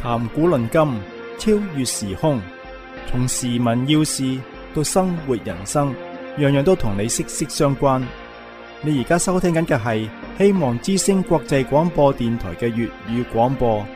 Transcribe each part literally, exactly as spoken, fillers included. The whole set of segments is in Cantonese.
談古論今，超越時空，從時聞要事到生活人生，樣樣都同你息息相關。你而家收聽緊嘅係希望之聲國際廣播電台嘅粵語廣播。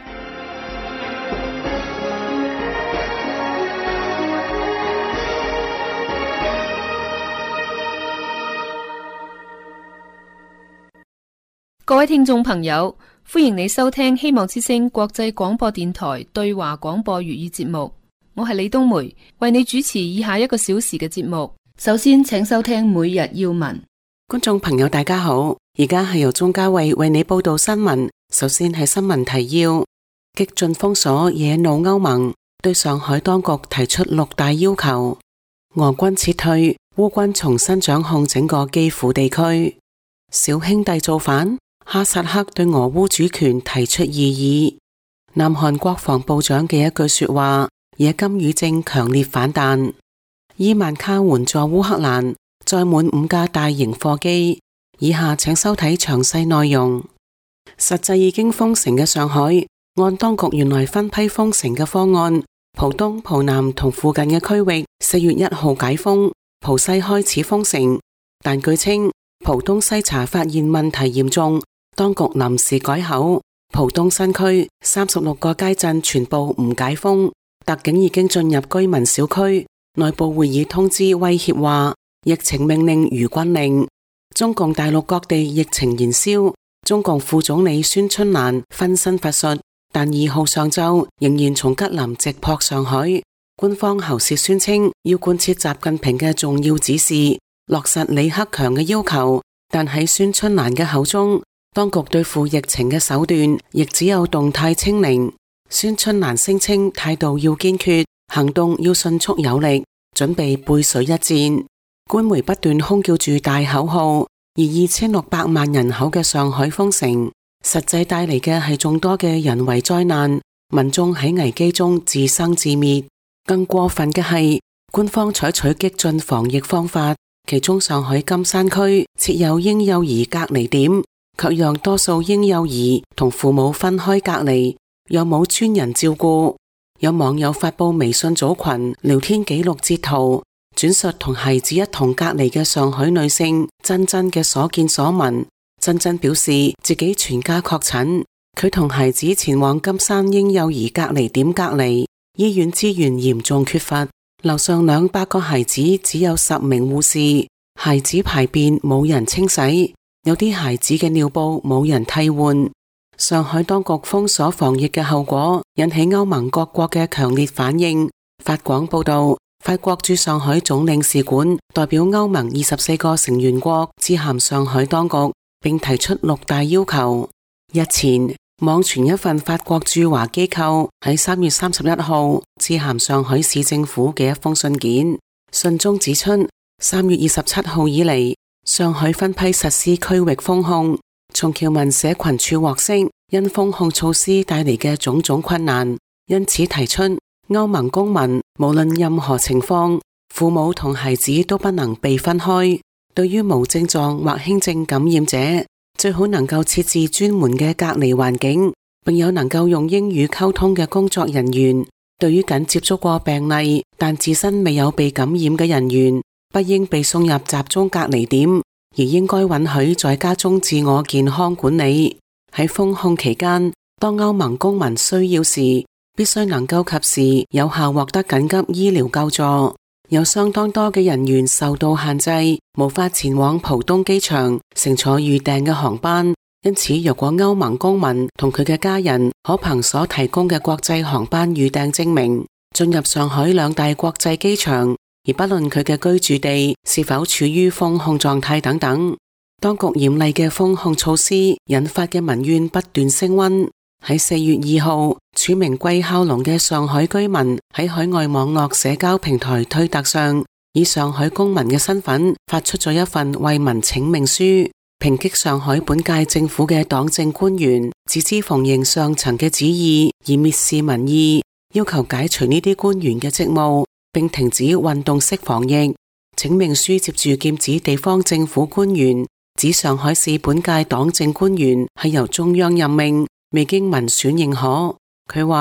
各位聽眾朋友，歡迎你收聽希望之聲國際廣播電台對華廣播粵語節目。我係李冬梅，為你主持以下一個小時嘅節目。首先，請收聽每日要聞。 觀眾朋友大家好，而家係由鍾嘉慧為你報道新聞。首先係新聞提要：激進封鎖惹怒歐盟，對上海當局提出六大要求。俄軍撤退，烏軍重新掌控整個基輔地區。小兄弟造反，哈薩克對俄烏主權提出異議。南韓國防部長嘅一句說話，惹金與正強烈反彈。伊萬卡援助烏克蘭，載滿五架大型貨機。以下請收睇詳細內容。實際已經封城嘅上海，按當局原來分批封城嘅方案，浦東、浦南同附近嘅區域四月一號解封，浦西開始封城。但據稱，浦東西查發現問題嚴重，當局臨時改口，浦東新區三十六個街鎮全部唔解封。特警已經進入居民小區，內部會議通知威脅話，疫情命令如軍令。中共大陸各地疫情燃燒，中共副總理孫春蘭分身乏術，但二號上晝仍然從吉林直撲上海。官方喉舌宣稱要貫徹習近平嘅重要指示，落實李克強嘅要求，但喺孫春蘭嘅口中，當局對付疫情嘅手段亦只有動態清零。孫春蘭聲稱態度要堅決，行動要迅速有力，準備背水一戰。官媒不斷空叫住大口號，而二千六百萬人口嘅上海封城，實際帶嚟嘅係眾多嘅人為災難，民眾喺危機中自生自滅。更過分嘅係，官方採取激進防疫方法，其中上海金山區設有嬰幼兒隔離點，卻讓多數嬰幼兒同父母分開隔離，又冇專人照顧。有網友發佈微信組群聊天記錄截圖，轉述同孩子一同隔離嘅上海女性珍珍嘅所見所聞。珍珍表示自己全家確診，佢同孩子前往金山嬰幼兒隔離點隔離，醫院資源嚴重缺乏，樓上兩百個孩子只有十名護士，孩子排便冇人清洗，有啲孩子嘅尿布冇人替換。上海當局封鎖防疫嘅後果引起歐盟各國嘅強烈反應。法廣報道，法國駐上海總領事館代表歐盟二十四個成員國致函上海當局，並提出六大要求。日前，網傳一份法國駐華機構喺三月三十一號致函上海市政府嘅一封信件，信中指出，三月二十七號以嚟，上海分批實施區域封控。從僑民社群處獲悉，因封控措施帶嚟嘅種種困難，因此提出歐盟公民無論任何情況，父母同孩子都不能被分開。對於無症狀或輕症感染者，最好能夠設置專門嘅隔離環境，並有能夠用英語溝通嘅工作人員。對於僅接觸過病例但自身未有被感染嘅人員，不應被送入集中隔離點，而應該允許在家中自我健康管理。喺封控期間，當歐盟公民需要時，必須能夠及時有效獲得緊急醫療救助。有相當多嘅人員受到限制，無法前往浦東機場乘坐預訂嘅航班。因此，若果歐盟公民同佢嘅家人可憑所提供嘅國際航班預訂證明進入上海兩大國際機場，而不論佢嘅居住地是否處於封控狀態等等，當局嚴厲嘅封控措施引發嘅民怨不斷升溫。喺四月二號，署名季孝龍嘅上海居民喺海外網絡社交平台推特上，以上海公民嘅身份發出咗一份為民請命書，抨擊上海本屆政府嘅黨政官員自知奉迎上層嘅旨意而蔑視民意，要求解除呢啲官員嘅職務，並停止運動式防疫。請命書接住劍指地方政府官員，指上海市本屆黨政官員係由中央任命，未經民選認可。佢話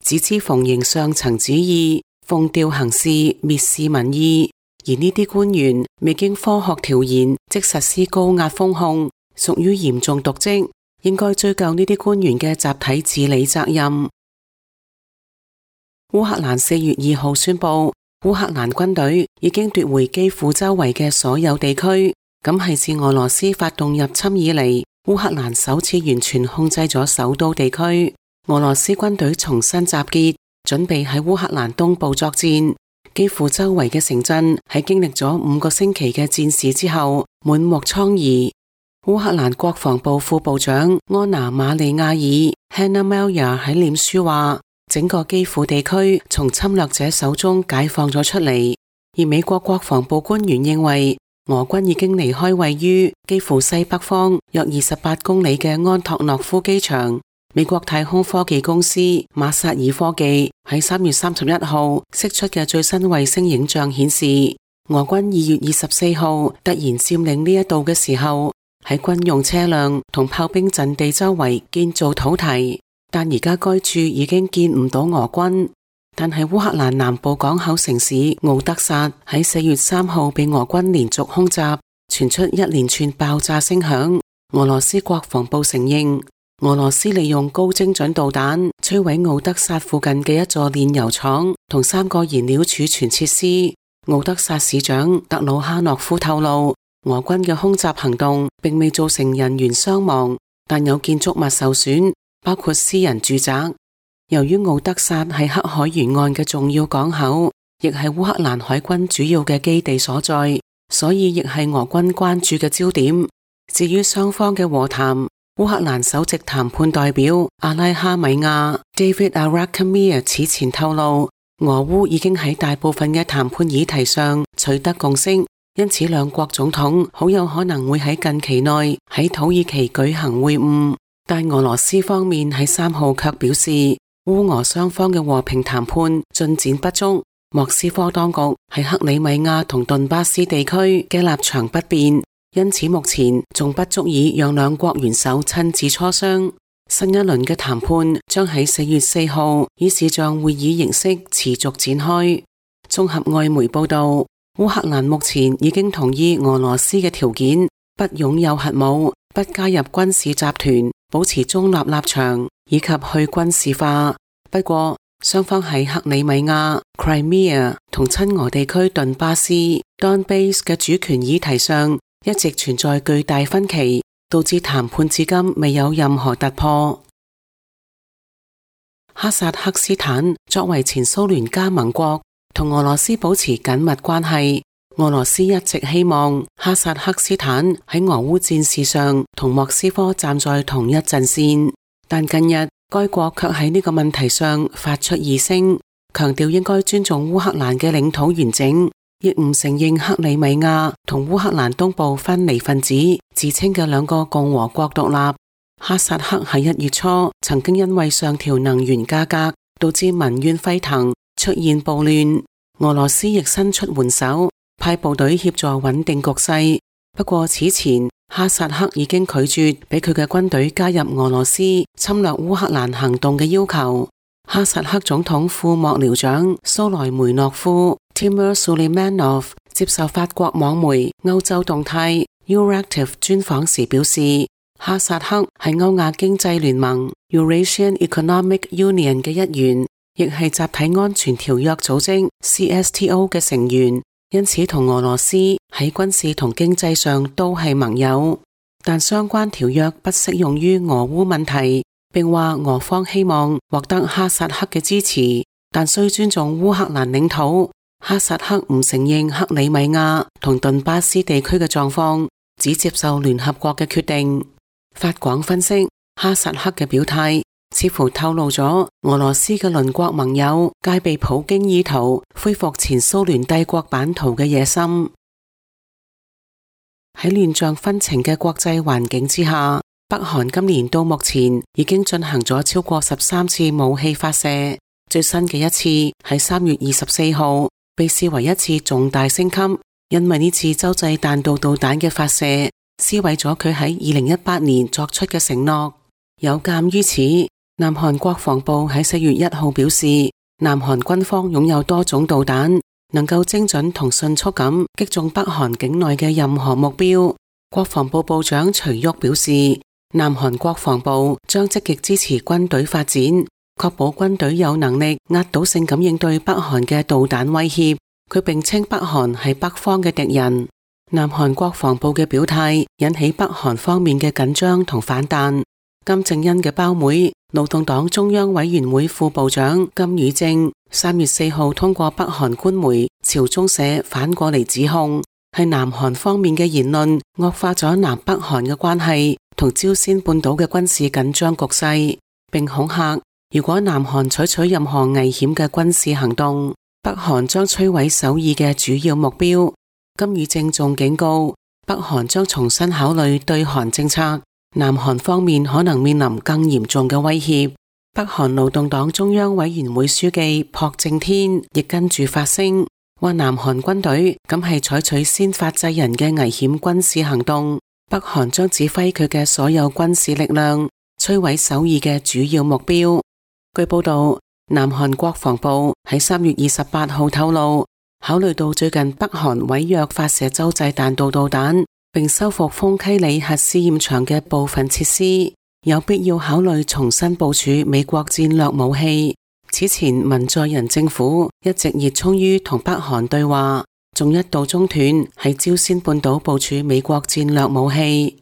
只知奉迎上層旨意，奉調行事，蔑視民意。而呢啲官員未經科學調研，即實施高壓封控，屬於嚴重瀆職，應該追究呢啲官員嘅集體治理責任。烏克蘭四月二號宣布，烏克蘭軍隊已經奪回基輔周圍嘅所有地區，咁係自俄羅斯發動入侵以嚟，烏克蘭首次完全控制咗首都地區。俄羅斯軍隊重新集結，準備喺烏克蘭東部作戰。基輔周圍嘅城鎮喺經歷咗五個星期嘅戰事之後，滿目瘡痍。烏克蘭國防部副部長安娜瑪利亞爾 Hanna Maliar 喺臉書話，整個基輔地區從侵略者手中解放咗出嚟。而美國國防部官員認為，俄軍已經離開位於基輔西北方約二十八公里嘅安托諾夫機場。美國太空科技公司馬薩爾科技喺三月三十一號釋出嘅最新衛星影像顯示，俄軍二月二十四號突然佔領呢一度嘅時候，喺軍用車輛同炮兵陣地周圍建造土堤，但而家該處已經見唔到俄軍。但係烏克蘭南部港口城市敖德薩喺四月三號被俄軍連續空襲，傳出一連串爆炸聲響。俄羅斯國防部承認，俄羅斯利用高精準導彈摧毀敖德薩附近嘅一座煉油廠同三個燃料儲存設施。敖德薩市長特魯哈諾夫透露，俄軍嘅空襲行動並未造成人員傷亡，但有建築物受損，包括私人住宅。由於敖德薩係黑海沿岸嘅重要港口，亦係烏克蘭海軍主要嘅基地所在，所以亦係俄軍關注嘅焦點。至於雙方嘅和談，烏克蘭首席談判代表阿拉哈米亞 David Arakhamir 此前透露，俄烏已經喺大部分嘅談判議題上取得共識，因此兩國總統好有可能會喺近期內喺土耳其舉行會晤。但俄羅斯方面喺三號卻表示，烏俄雙方嘅和平談判進展不足，莫斯科當局喺克里米亞同頓巴斯地區嘅立場不變，因此目前仲不足以讓兩國元首親自磋商。新一輪嘅談判將喺四月四號以視像會議形式持續展開。綜合外媒報道，烏克蘭目前已經同意俄羅斯嘅條件，不擁有核武，不加入軍事集團，保持中立立場，以及去軍事化。不過，雙方喺克里米亞、Crimea 同親俄地區頓巴斯 Donbas 嘅主權議題上，一直存在巨大分歧，導致談判至今未有任何突破。哈薩克斯坦作為前蘇聯加盟國，同俄羅斯保持緊密關係。俄羅斯一直希望哈薩克斯坦喺俄烏戰事上同莫斯科站在同一陣線，但近日該國卻喺呢個問題上發出異聲，強調應該尊重烏克蘭嘅領土完整，亦唔承認克里米亞同烏克蘭東部分離分子自稱嘅兩個共和國獨立。哈薩克喺一月初曾經因為上調能源價格，導致民怨沸騰，出現暴亂。俄羅斯亦伸出援手，派部隊協助穩定局勢。不過此前哈薩克已經拒絕俾佢嘅軍隊加入俄羅斯侵略烏克蘭行動嘅要求。哈薩克總統副幕僚長蘇萊梅諾夫 Timur Suleimanov 接受法國網媒歐洲動態 Euractiv 專訪時表示，哈薩克係歐亞經濟聯盟 Eurasian Economic Union 嘅一員，亦係集體安全條約組織 C S T O 嘅成員，因此同俄羅斯喺軍事同經濟上都係盟友。但相關條約不適用於俄烏問題，並話俄方希望獲得哈薩克嘅支持，但需尊重烏克蘭領土。哈薩克唔承認克里米亞同頓巴斯地區嘅狀況，只接受聯合國嘅決定。法廣分析，哈薩克嘅表態似乎透露咗俄羅斯嘅鄰國盟友戒備普京意圖恢復前蘇聯帝國版圖嘅野心。喺亂象紛呈嘅國際環境之下，北韓今年到目前已經進行咗超過十三次武器發射，最新嘅一次喺三月二十四號，被視為一次重大升級，因為呢次洲際彈道導彈嘅發射撕毀咗佢喺二零一八年作出嘅承諾。有鑒於此， 南韓國防部喺四月一號表示，南韓軍方擁有多種導彈，能夠精準同迅速咁擊中北韓境內嘅任何目標。國防部部長徐旭表示，南韓國防部將積極支持軍隊發展，確保軍隊有能力壓倒性咁應對北韓嘅導彈威脅。佢並稱北韓係北方嘅敵人。南韓國防部嘅表態引起北韓方面嘅緊張同反彈。金正恩嘅胞妹、勞動黨中央委員會副部長金與正三月四號通過北韓官媒朝中社反過嚟指控，係南韓方面嘅言論惡化咗南北韓嘅關係同朝鮮半島嘅軍事緊張局勢，並恐嚇如果南韓採取任何危險嘅軍事行動，北韓將摧毀首爾嘅主要目標。金與正仲警告，北韓將重新考慮對韓政策，南韓方面可能面臨更嚴重嘅威脅。北韓勞動黨中央委員會書記朴正天亦跟住發聲，話南韓軍隊咁係採取先發制人嘅危險軍事行動，北韓將指揮佢嘅所有軍事力量，摧毀首爾嘅主要目標。據報道，南韓國防部喺三月二十八號透露，考慮到最近北韓違約發射洲際彈道導彈，並修復豐溪里核試驗場嘅部分設施，有必要考慮重新部署美國戰略武器。此前文在寅政府一直熱衷於同北韓對話，仲一度中斷喺朝鮮半島部署美國戰略武器。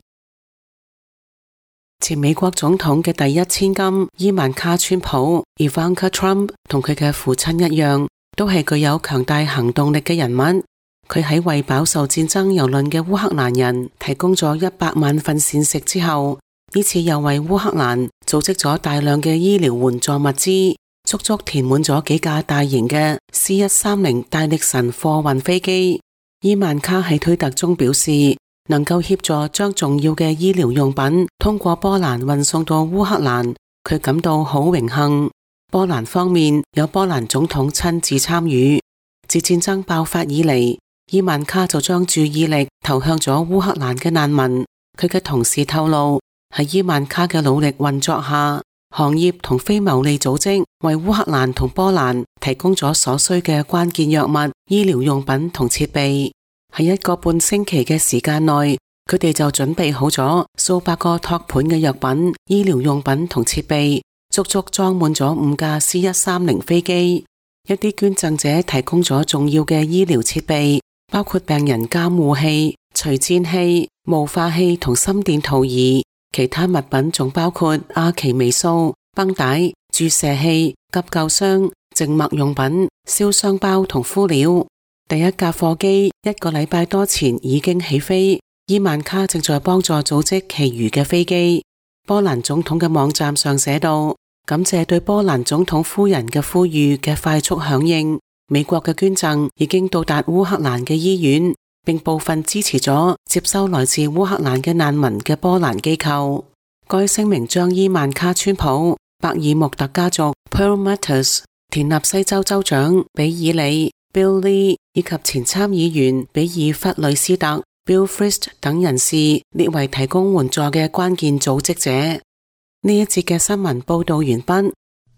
前美國總統嘅第一千金伊萬卡川普 Ivanka Trump 同佢嘅父親一樣，都係具有強大行動力嘅人物。佢喺為飽受戰爭蹂躪嘅烏克蘭人提供咗一百萬份膳食之後，呢次又為烏克蘭組織咗大量嘅醫療援助物資，足足填滿咗幾架大型嘅 C 一三零大力神貨運飛機。伊萬卡喺推特中表示，能夠協助將重要嘅醫療用品通過波蘭運送到烏克蘭，佢感到好榮幸。波蘭方面有波蘭總統親自參與。自戰爭爆發以嚟，伊萬卡就將注意力投向咗烏克蘭嘅難民。佢嘅同事透露，喺伊萬卡嘅努力運作下，行業同非牟利組織為烏克蘭同波蘭提供咗所需嘅關鍵藥物、醫療用品同設備。喺一個半星期嘅時間內，佢哋就準備好咗數百個托盤嘅藥品、醫療用品同設備，足足裝滿咗五架 C 一三零飛機。一啲捐贈者提供咗重要嘅醫療設備，包括病人監護器、除顫器、霧化器同心電圖儀。其他物品仲包括阿奇黴素、繃帶、注射器、急救箱、靜脈用品、燒傷包同敷料。第一架貨機一個禮拜多前已經起飛，伊萬卡正在幫助組織其餘嘅飛機。波蘭總統嘅網站上寫道，感謝對波蘭總統夫人嘅呼籲嘅快速響應，美國嘅捐贈已經到達烏克蘭嘅醫院，並部分支持咗接收來自烏克蘭嘅難民嘅波蘭機構。該聲明將伊萬卡川普、伯爾穆特家族 Pearl Matters、田納西州州長比爾里 Bill Lee 以及前參議員比爾弗雷斯特 Bill Frist 等人士列為提供援助嘅關鍵組織者。呢一節嘅新聞報道完畢。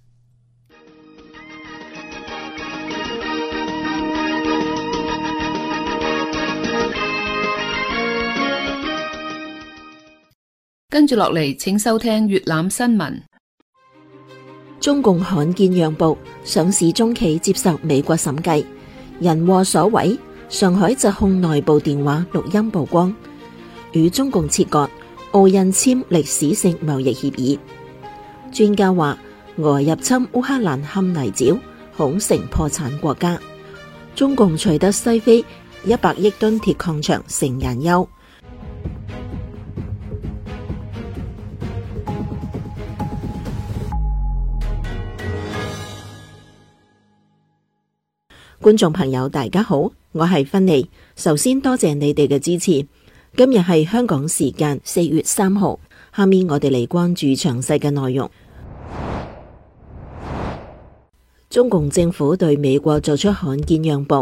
跟住落嚟，請收聽粵覽新聞。 中共罕見讓步，上市中企接受美國審計，人禍所為。上海疾控內部電話錄音曝光，與中共切割，俄印簽歷史性貿易協議。專家話，俄入侵烏克蘭陷泥沼，恐成破產國家。中共取得西非一百億噸鐵礦場成人憂。觀眾朋友大家好，我係芬妮，首先多謝你哋嘅支持。今日係香港時間四月三號，下面我哋嚟關注詳細嘅內容。中共政府對美國做出罕見讓步，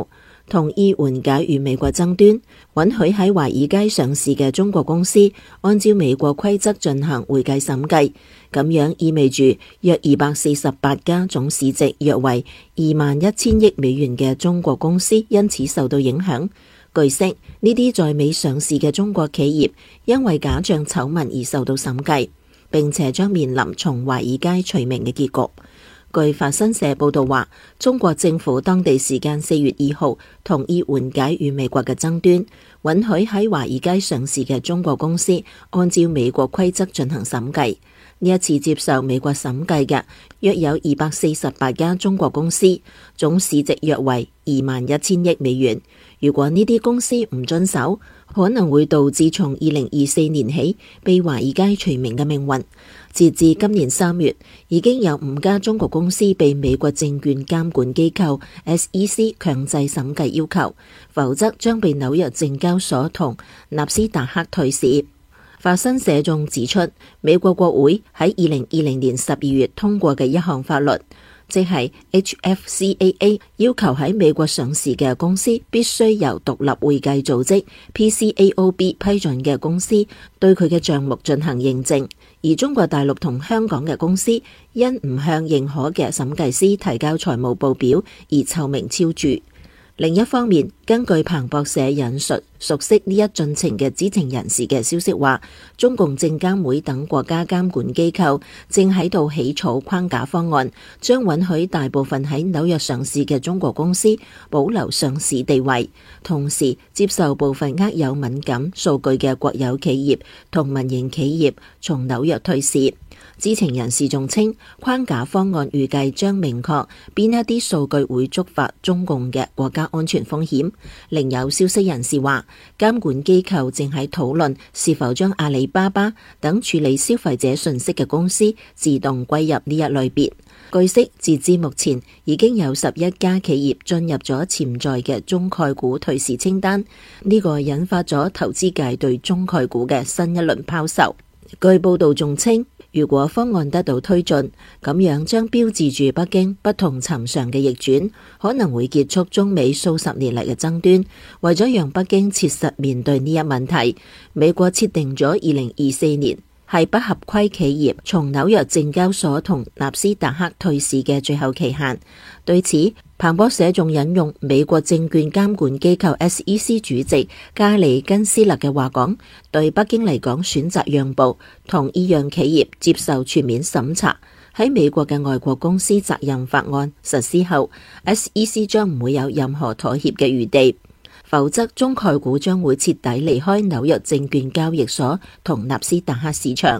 同意緩解與美國爭端，允許喺華爾街上市嘅中國公司按照美國規則進行會計審計。咁樣意味住約二百四十八家總市值約為二萬一千億美元嘅中國公司因此受到影響。據悉，呢啲在美上市嘅中國企業因為假賬醜聞而受到審計，並且將面臨從華爾街除名嘅結局。據法新社報道話，中國政府當地時間四月二號同意緩解與美國嘅爭端，允許喺華爾街上市嘅中國公司按照美國規則進行審計。呢一次接受美國審計嘅約有二百四十八家中國公司，總市值約為二萬一千億美元。如果呢啲公司唔遵守，可能會導致從二零二四年起被華爾街除名嘅命運。截至今年三月，已經有五家中國公司被美國證券監管機構 S E C 強制審計要求，否則將被紐約證交所同納斯達克退市。法新社仲指出，美國國會喺二零二零年十二月通過嘅一項法律，即係 H F C A A 要求喺美國上市嘅公司必須由獨立會計組織 P C A O B 批准嘅公司對佢嘅賬目進行認證，而中國大陸同香港嘅公司因唔向認可嘅審計師提交財務報表而臭名昭著。另一方面，根據彭博社引述熟悉呢一進程嘅知情人士嘅消息話，中共證監會等國家監管機構正喺度起草框架方案，將允許大部分喺紐約上市嘅中國公司保留上市地位，同時接受部分握有敏感數據嘅國有企業同民營企業從紐約退市。知情人士仲稱，框架方案預計將明確邊一啲數據會觸發中共嘅國家安全風險。另有消息人士話，監管機構正喺討論是否將阿里巴巴等處理消費者信息嘅公司自動歸入呢一類別。據悉，截至目前已經有十一家企業進入咗潛在嘅中概股退市清單，呢、這個引發咗投資界對中概股嘅新一輪拋售。據報道仲稱，如果方案得到推進，咁樣將標誌住北京不同尋常嘅逆轉，可能會結束中美數十年嚟嘅爭端。為咗讓北京切實面對呢一問題，美國設定咗二零二四年係不合規企業從紐約證交所同納斯達克退市嘅最後期限。對此，彭博社仲引用美國證券監管機構 S E C 主席加里根斯勒嘅話講，對北京嚟講，選擇讓步，同意讓企業接受全面審查。喺美國嘅外國公司責任法案實施後， S E C 將唔會有任何妥協嘅餘地，否則中概股將會徹底離開紐約證券交易所同納斯達克市場。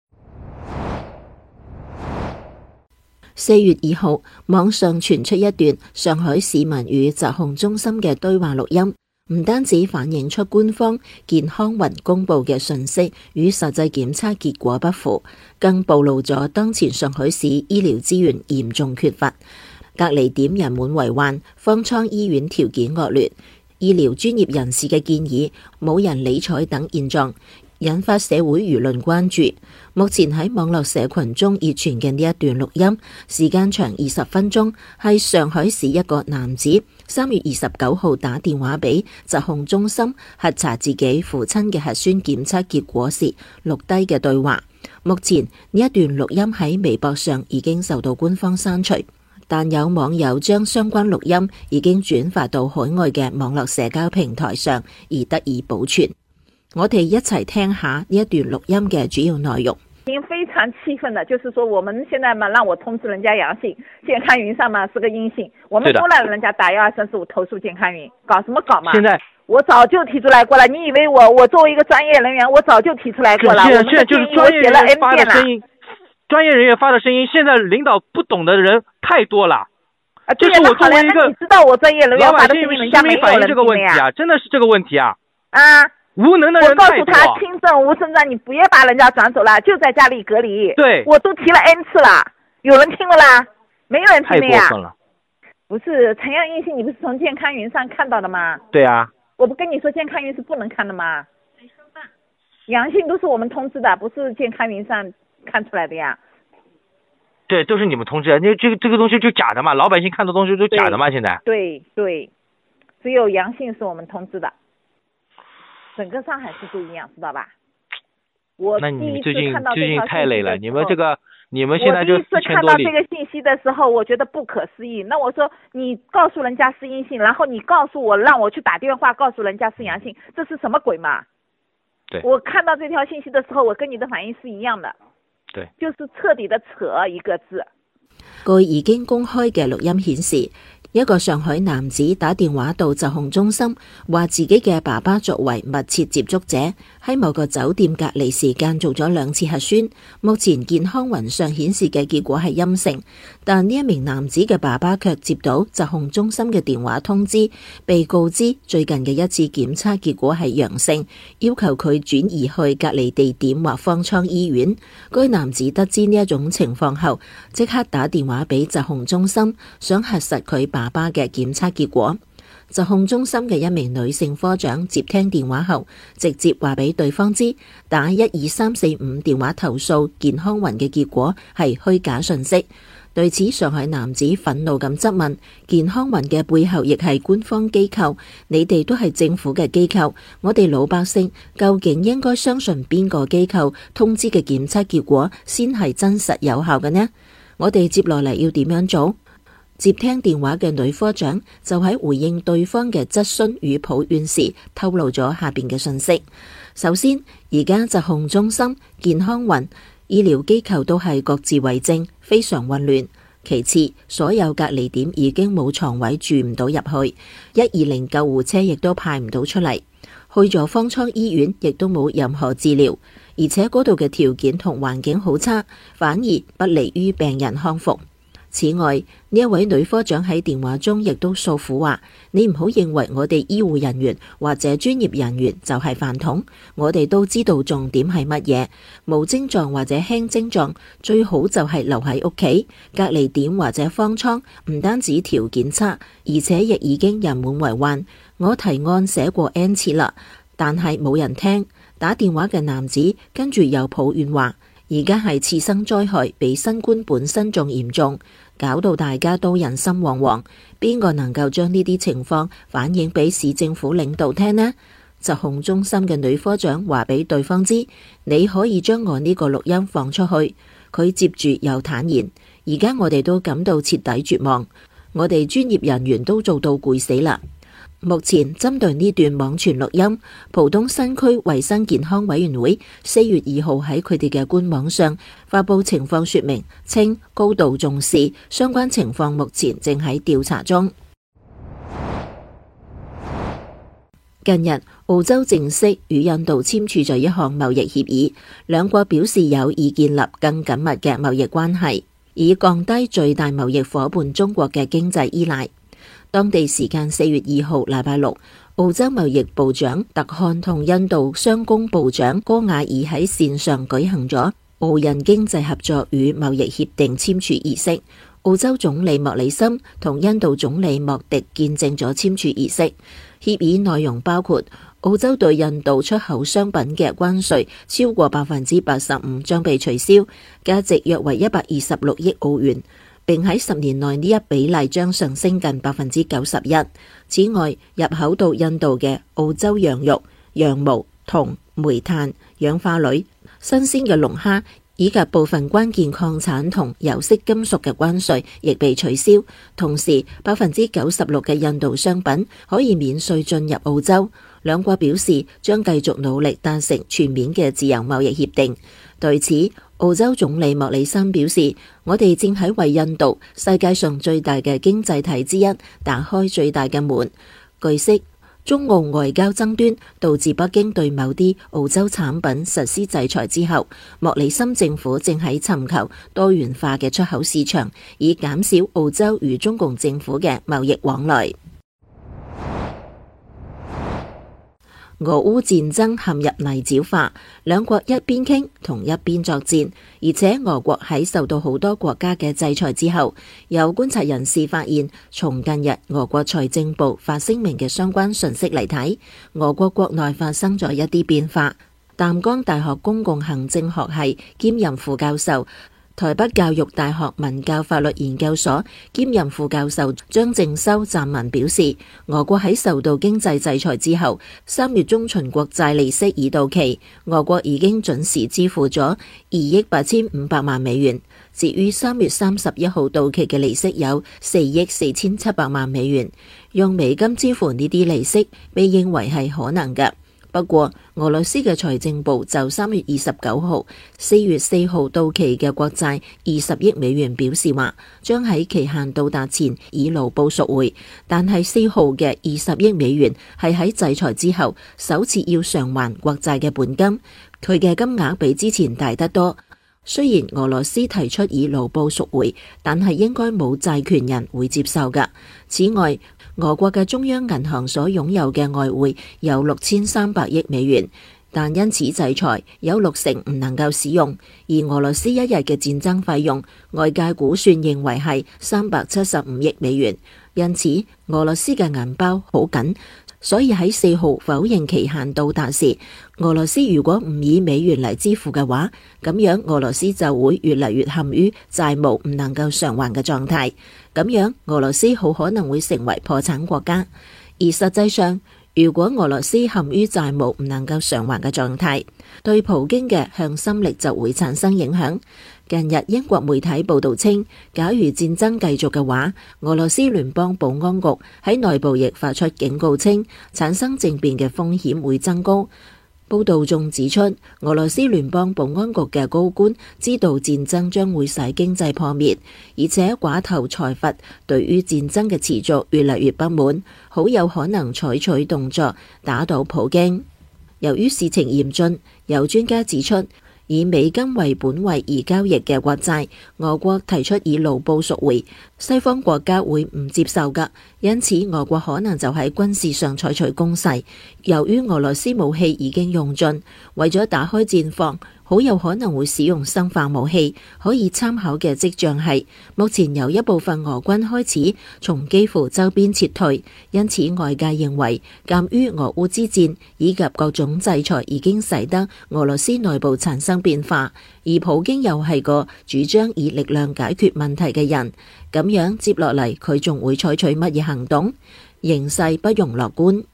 四月二號，網上傳出一段上海市民與疾控中心嘅對話錄音，唔單止反映出官方健康雲公布嘅信息與實際檢測結果不符，更暴露咗當前上海市醫療資源嚴重缺乏，隔離點人滿為患，方艙醫院條件惡劣，醫療專業人士嘅建議冇人理睬等現狀，引發社會輿論關注。目前喺網絡社群中熱傳嘅呢一段錄音，時間長二十分鐘，係上海市一個男子三月二十九號打電話俾疾控中心核查自己父親嘅核酸檢測結果時錄低嘅對話。目前呢一段錄音喺微博上已經受到官方刪除，但有網友將相關錄音已經轉發到海外嘅網絡社交平台上而得以保存。我哋一齊聽下呢一段錄音嘅主要內容。 已經非常氣憤的，就是說我們現在嘛，讓我通知人家陽性，健康雲上嘛是個陰性，我們都讓人家打幺二三四五投訴健康雲，搞什麼搞嘛？ 現在我早就提出來過了，你以為我我作為一個專業人員，我早就提出來過了。 現在現在就是專業人員發的聲音，專業人員發的聲音，現在領導不懂的人太多了。 啊，對呀，那好了，那你知道我專業人員發的聲音，人家沒有人這個問題啊，真的是這個問題啊。 啊。 無能的人太多。 我告訴他輕症無症狀，你不要把人家轉走了，就在家裏隔離。 對， 我都提了 N 次了，有人聽了啦？沒有人聽的呀。 太過分了。 不是呈陽陰性，你不是從健康雲上看到的嗎？ 對啊。 我不跟你說健康雲是不能看的嗎？陽性都是我們通知的，不是健康雲上看出來的呀。 對，都是你們通知的，那這個這個東西就假的嘛，老百姓看的東西都假的嘛，現在。 對對。 只有陽性是我們通知的，整個上海市都一樣，知道吧？我第一次看到這條信息的時候， 那你們最近最近太累了，你們這個你們現在就我第一次看到這個信息的時候，我覺得不可思議。那我說你告訴人家是陰性，然後你告訴我讓我去打電話告訴人家是陽性，這是什麼鬼嘛？ 對， 我看到這條信息的時候，我跟你的反應是一樣的。 對， 就是徹底的扯一個字。 據已經公開嘅錄音顯示，一個上海男子打電話到疾控中心，話自己嘅爸爸作為密切接觸者，喺某個酒店隔離時間做咗兩次核酸，目前健康雲上顯示嘅結果係陰性。但呢一名男子嘅爸爸卻接到疾控中心嘅電話通知，被告知最近嘅一次檢測結果係陽性，要求佢轉移去隔離地點或方艙醫院。該男子得知呢一種情況後，即刻打電話俾疾控中心，想核實佢爸爸嘅檢測結果。疾控中心嘅一名女性科長接聽電話後，直接話俾對方知，打一二三四五電話投訴健康雲嘅結果係虛假信息。對此，上海男子憤怒咁質問：健康雲嘅背後亦係官方機構，你哋都係政府嘅機構，我哋老百姓究竟應該相信邊個機構通知嘅檢測結果先係真實有效嘅呢？我哋接落嚟要點樣做？接聽電話嘅女科長就喺回應對方嘅質詢與抱怨時，透露咗下邊嘅信息。首先，而家疾控中心、健康雲、醫療機構都係各自為政，非常混亂。其次，所有隔離點已經冇床位，住唔到入去，一二零救護車亦都派唔到出嚟，去咗方艙醫院亦都冇任何治療，而且嗰度嘅條件同環境好差，反而不利於病人康復。此外，呢一位女科長喺電話中亦都訴苦話：你唔好認為我哋醫護人員或者專業人員就係飯桶，我哋都知道重點係乜嘢。無症狀或者輕症狀最好就係留喺屋企，隔離點或者方艙唔單止條件差，而且亦已經人滿為患。我提案寫過 N 次啦，但係冇人聽。打電話嘅男子跟住又抱怨話：而家係次生災害，比新冠本身仲嚴重，搞到大家都人心惶惶。邊個能夠將呢啲情況反映俾市政府領導聽呢？疾控中心嘅女科長話俾對方知：你可以將我呢個錄音放出去。佢接住又坦言：而家我哋都感到徹底絕望，我哋專業人員都做到攰死啦。目前針對呢段網傳錄音，浦東新區衛生健康委員會四月二號喺佢哋嘅官網上發佈情況說明，稱高度重視，相關情況目前正喺調查中。近日，澳洲正式與印度簽署咗一項貿易協議，兩國表示有意建立更緊密嘅貿易關係，以降低最大貿易夥伴中國嘅經濟依賴。當地時間四月二號禮拜六，澳洲貿易部長特漢同印度商工部長戈瓦爾喺線上舉行咗澳印經濟合作與貿易協定簽署儀式。澳洲總理莫里森同印度總理莫迪見證咗簽署儀式。協議內容包括澳洲對印度出口商品嘅關稅超過百分之八十五將被取消，價值約為一百二十六億澳元。並喺十年內呢一比例將上升近百分之九十一。此外，入口到印度嘅澳洲羊肉、羊毛、銅、煤炭、氧化鋁、新鮮嘅龍蝦以及部分關鍵礦產同有色金屬嘅關稅亦被取消。同時，百分之九十六嘅印度商品可以免稅進入澳洲。兩國表示將繼續努力達成全面嘅自由貿易協定。對此，澳洲總理莫里森表示：我哋正喺為印度，世界上最大嘅經濟體之一，打開最大嘅門。據悉，中澳外交爭端導致北京對某啲澳洲產品實施制裁之後，莫里森政府正喺尋求多元化嘅出口市場，以減少澳洲與中共政府嘅貿易往來。俄烏戰爭陷入泥沼化，兩國一邊傾同一邊作戰，而且俄國喺受到好多國家嘅制裁之後，有觀察人士發現，從近日俄國財政部發聲明嘅相關信息嚟睇，俄國國內發生咗一啲變化。淡江大學公共行政學系兼任副教授、 台北教育大學文教法律研究所兼任副教授張正修撰文表示，俄國喺受到經濟制裁之後，三月中旬國債利息已到期，俄國已經準時支付咗二億八千五百萬美元。至於三月三十一號到期嘅利息有四億四千七百萬美元，用美金支付呢啲利息被認為係可能嘅。不過，俄羅斯嘅財政部就三月二十九號、四月四號到期嘅國債二十億美元表示話，將喺期限到達前以盧布贖回。但係四號嘅二十億美元係喺制裁之後首次要償還國債嘅本金，佢嘅金額比之前大得多。雖然俄羅斯提出以盧布贖回，但係應該冇債權人會接受㗎。此外，俄國嘅中央銀行所擁有嘅外匯有六千三百億美元，但因此制裁有六成唔能夠使用。而俄羅斯一日嘅戰爭費用，外界估算認為係三百七十五億美元，因此俄羅斯嘅銀包好緊。所以喺四號否認期限到達時，俄羅斯如果唔以美元嚟支付嘅話，咁樣俄羅斯就會越嚟越陷於債務唔能夠償還嘅狀態。咁樣俄羅斯好可能會成為破產國家。而實際上，如果俄羅斯陷於債務唔能夠償還嘅狀態，對普京嘅向心力就會產生影響。近日英國媒體報道稱，假如戰爭繼續嘅話，俄羅斯聯邦保安局喺內部亦發出警告稱，產生政變嘅風險會增高。報道仲指出，俄羅斯聯邦保安局嘅高官知道戰爭將會使經濟破滅，而且寡頭財閥對於戰爭嘅持續越嚟越不滿，好有可能採取動作打倒普京。由於事情嚴峻，有專家指出，以美金為本位而交易嘅國債，俄國提出以盧布贖回，西方國家會唔接受㗎，因此俄國可能就喺軍事上採取攻勢。由於俄羅斯武器已經用盡，為咗打開戰況，好有可能會使用生化武器。可以參考嘅跡象係，目前有一部分俄軍開始從基輔周邊撤退，因此外界認為，鑑於俄烏之戰以及各種制裁已經使得俄羅斯內部產生變化，而普京又係個主張以力量解決問題嘅人，咁樣接落嚟佢仲會採取乜嘢行動？形勢不容樂觀。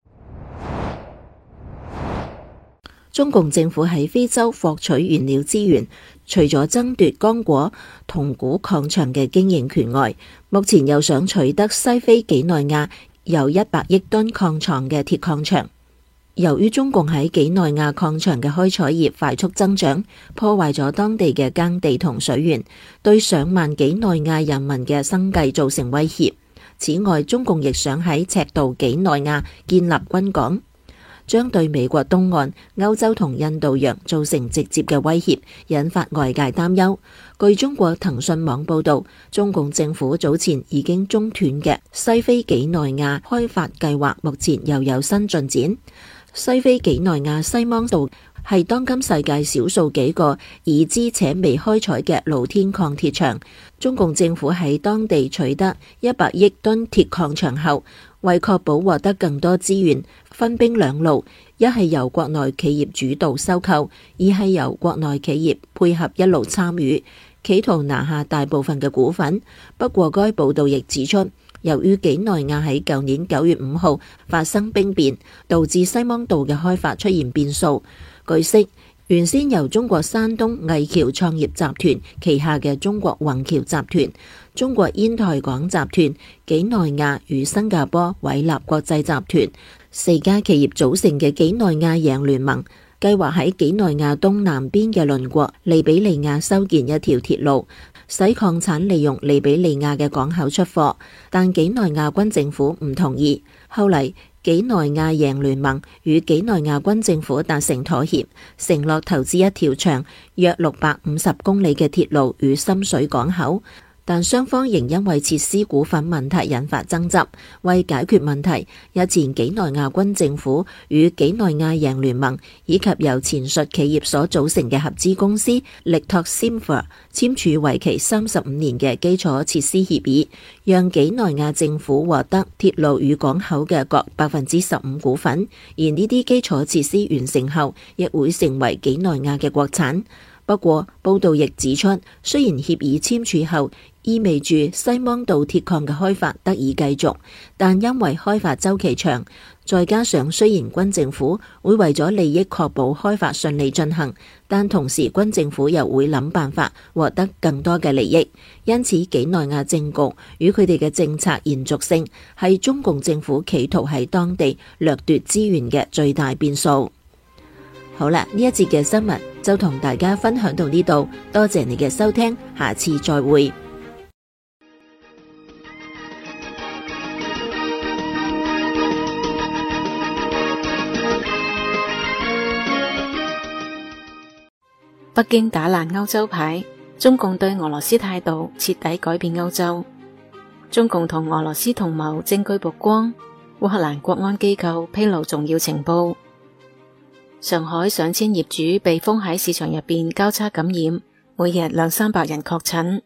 中共政府喺非洲獲取原料資源，除咗爭奪剛果銅股礦場嘅經營權外，目前又想取得西非幾內亞有一百億噸礦藏嘅鐵礦場。由於中共喺幾內亞礦場嘅開採業快速增長，破壞咗當地嘅耕地同水源，對上萬幾內亞人民嘅生計造成威脅。此外，中共亦想喺赤道幾內亞建立軍港，將對美國東岸、歐洲同印度洋造成直接嘅威脅，引發外界擔憂。據中國騰訊網報道，中共政府早前已經中斷嘅西非幾內亞開發計劃，目前又有新進展。西非幾內亞西芒道係當今世界少數幾個已知且未開採嘅露天礦鐵場。中共政府喺當地取得一百億噸鐵礦場後，為確保獲得更多資源，分兵兩路：一係由國內企業主導收購，二係由國內企業配合一路參與，企圖拿下大部分嘅股份。不過，該報道亦指出，由於幾內亞喺舊年九月五號發生兵變，導致西芒道嘅開發出現變數。據悉，原先由中國山東魏橋創業集團旗下嘅中國宏橋集團、中國煙台港集團、幾內亞與新加坡偉立國際集團四家企業組成嘅幾內亞贏聯盟，計劃喺幾內亞東南邊嘅鄰國利比里亞修建一條鐵路，使礦產利用利比里亞嘅港口出貨，但幾內亞軍政府唔同意。後嚟，幾內亞贏聯盟與幾內亞軍政府達成妥協，承諾投資一條長約六百五十公里嘅鐵路與深水港口。但雙方仍因為設施股份問題引發爭執。為解決問題，日前幾內亞軍政府與幾內亞贏聯盟以及由前述企業所組成嘅合資公司力拓 Simfer 簽署為期三十五年嘅基礎設施協議，讓幾內亞政府獲得鐵路與港口嘅各百分之十五股份，而呢啲基礎設施完成後，亦會成為幾內亞嘅國產。 不過報道亦指出，雖然協議簽署後意味住西芒道鐵礦嘅開發得以繼續，但因為開發週期長，再加上雖然軍政府會為咗利益確保開發順利進行，但同時軍政府又會諗辦法獲得更多嘅利益，因此幾內亞政局與佢哋嘅政策延續性係中共政府企圖喺當地掠奪資源嘅最大變數。好啦，呢一節嘅新聞就同大家分享到呢度，多謝你嘅收聽，下次再會。 北京打爛歐洲牌，中共對俄羅斯態度徹底改變歐洲。中共同俄羅斯同謀證據曝光，烏克蘭國安機構披露重要情報。上海上千業主被封喺市場入邊交叉感染，每日兩三百人確診。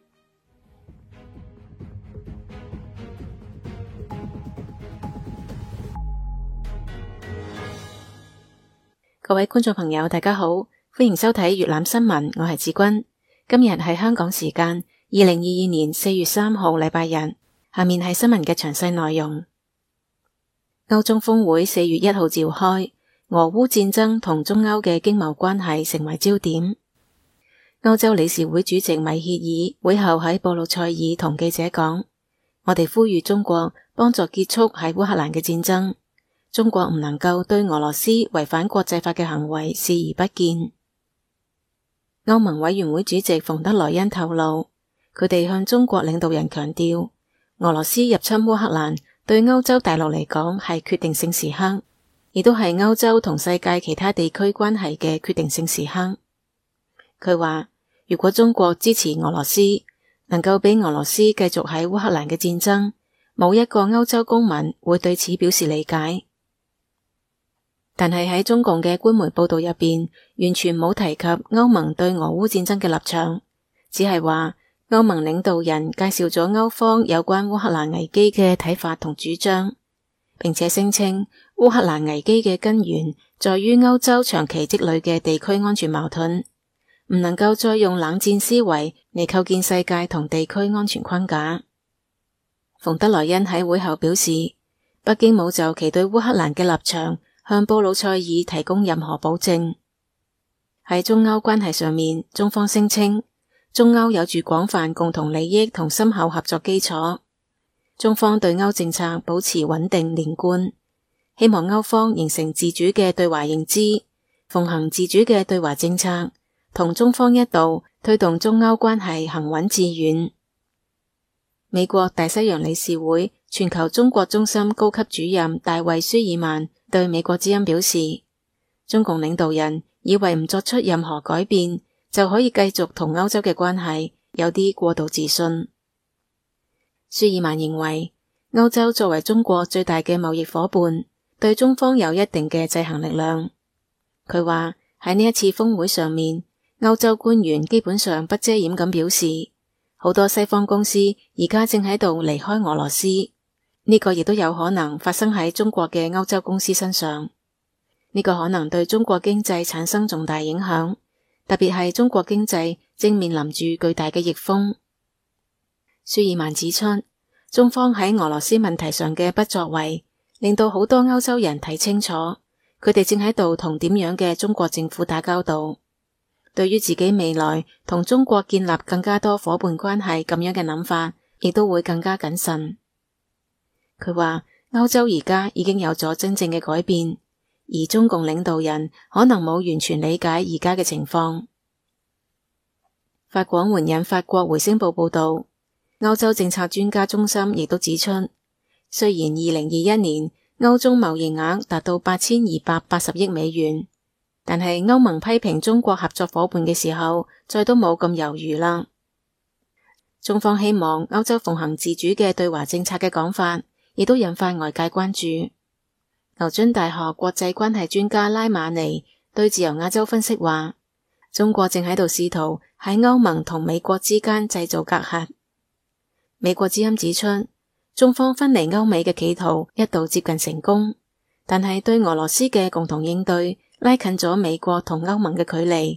各位觀眾朋友，大家好，歡迎收睇粵覽新聞，我係志君。今日係香港時間二零二二年四月三號禮拜日，下面係新聞嘅詳細內容。歐中峰會四月一號召開。俄烏戰爭同中歐嘅經貿關係成為焦點。歐洲理事會主席米歇爾會後喺布魯塞爾同記者講：我哋呼籲中國幫助結束喺烏克蘭嘅戰爭。中國唔能夠對俄羅斯違反國際法嘅行為視而不見。歐盟委員會主席馮德萊恩透露，佢哋向中國領導人強調，俄羅斯入侵烏克蘭對歐洲大陸嚟講係決定性時刻。亦都係歐洲同世界其他地區關係嘅決定性時刻。佢話，如果中國支持俄羅斯，能夠俾俄羅斯繼續喺烏克蘭嘅戰爭，冇一個歐洲公民會對此表示理解。但係喺中共嘅官媒報道入邊，完全冇提及歐盟對俄烏戰爭嘅立場，只係話歐盟領導人介紹咗歐方有關烏克蘭危機嘅睇法同主張，並且聲稱烏克蘭危機嘅根源在於歐洲長期積累嘅地區安全矛盾，唔能夠再用冷戰思維嚟構建世界同地區安全框架。馮德萊恩喺會後表示，北京冇就其對烏克蘭嘅立場向布魯塞爾提供任何保證。喺中歐關係上面，中方聲稱中歐有住廣泛共同利益同深厚合作基礎，中方對歐政策保持穩定連貫，希望歐方形成自主嘅對華認知，奉行自主嘅對華政策，同中方一道推動中歐關係行穩致遠。美國大西洋理事會全球中國中心高級主任大衛舒爾曼對美國之音表示，中共領導人以為唔作出任何改變就可以繼續同歐洲嘅關係，有啲過度自信。舒爾曼認為，歐洲作為中國最大嘅貿易夥伴，對中方有一定嘅制衡力量。佢話喺呢一次峰會上面，歐洲官員基本上不遮掩咁表示，好多西方公司而家正喺度離開俄羅斯，呢個亦都有可能發生喺中國嘅歐洲公司身上。呢個可能對中國經濟產生重大影響，特別係中國經濟正面臨住巨大嘅逆風。舒爾曼指出，中方喺俄羅斯問題上嘅不作為，令到好多歐洲人睇清楚，佢哋正喺度同點樣嘅中國政府打交道。對於自己未來同中國建立更加多夥伴關係咁樣嘅諗法，亦都會更加謹慎。佢話歐洲而家已經有咗真正嘅改變，而中共領導人可能冇完全理解而家嘅情況。法廣援引法國回聲報報道，歐洲政策專家中心亦都指出，雖然二零二一年歐中貿易額達到八千二百八十億美元，但係歐盟批評中國合作夥伴嘅時候，再都冇咁猶豫啦。中方希望歐洲奉行自主嘅對華政策嘅講法，亦都引發外界關注。牛津大學國際關係專家拉馬尼對自由亞洲分析話，中國正喺度試圖喺歐盟同美國之間製造隔閡。美國之音指出，中方分離歐美嘅企圖一度接近成功，但係對俄羅斯嘅共同應對拉近咗美國同歐盟嘅距離，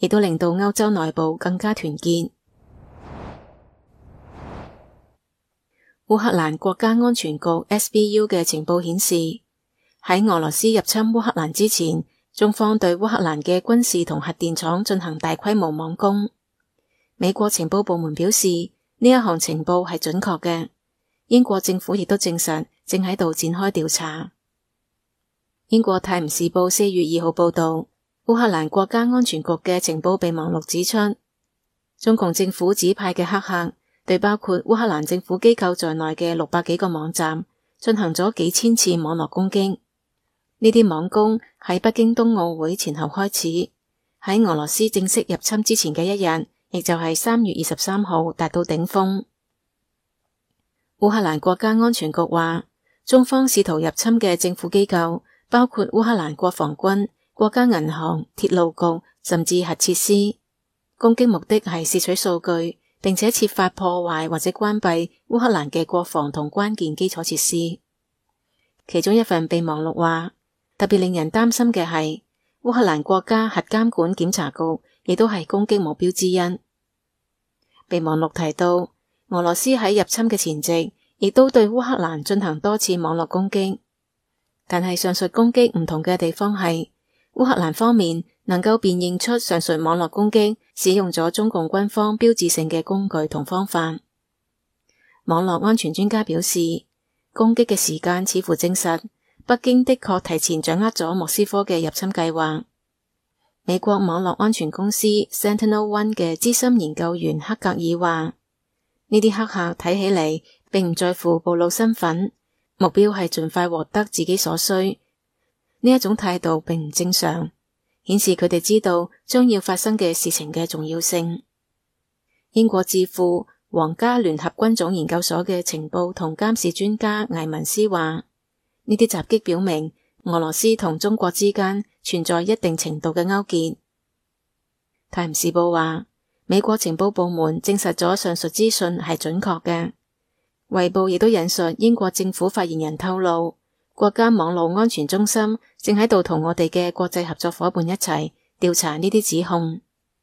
亦都令到歐洲內部更加團結。烏克蘭國家安全局 S B U 嘅情報顯示，喺俄羅斯入侵烏克蘭之前，中方對烏克蘭嘅軍事同核電廠進行大規模網攻。美國情報部門表示，呢一項情報係準確嘅。英國政府亦都證實正喺度展開調查。英國泰晤士報四月二號報道，烏克蘭國家安全局嘅情報備忘錄指出，中共政府指派嘅黑客對包括烏克蘭政府機構在內嘅六百幾個網站進行咗幾千次網絡攻擊。呢啲網攻喺北京冬奧會前後開始，喺俄羅斯正式入侵之前嘅一日，亦就係三月二十三號達到頂峰。烏克蘭國家安全局話，中方試圖入侵嘅政府機構包括烏克蘭國防軍、國家銀行、鐵路局，甚至核設施。攻擊目的係竊取數據，並且設法破壞或者關閉烏克蘭嘅國防同關鍵基礎設施。其中一份備忘錄話，特別令人擔心嘅係烏克蘭國家核監管檢查局亦都係攻擊目標之一。備忘錄提到，俄羅斯喺入侵嘅前夕，亦都對烏克蘭進行多次網絡攻擊。但係上述攻擊唔同嘅地方係，烏克蘭方面能夠辨認出上述網絡攻擊使用咗中共軍方標誌性嘅工具同方法。網絡安全專家表示，攻擊嘅時間似乎證實北京的確提前掌握咗莫斯科嘅入侵計劃。美國網絡安全公司 Sentinel One 嘅資深研究員克格爾話，呢啲黑客睇起嚟並唔在乎暴露身份，目標係盡快獲得自己所需。呢一種態度並唔正常，顯示佢哋知道將要發生嘅事情嘅重要性。英國智庫皇家聯合軍種研究所嘅情報同監視專家艾文斯話，呢啲襲擊表明俄羅斯同中國之間存在一定程度嘅勾結。泰晤士報話，美國情報部門證實咗上述資訊係準確嘅。衛報亦都引述英國政府發言人透露，國家網絡安全中心正喺度同我哋嘅國際合作夥伴一齊調查呢啲指控。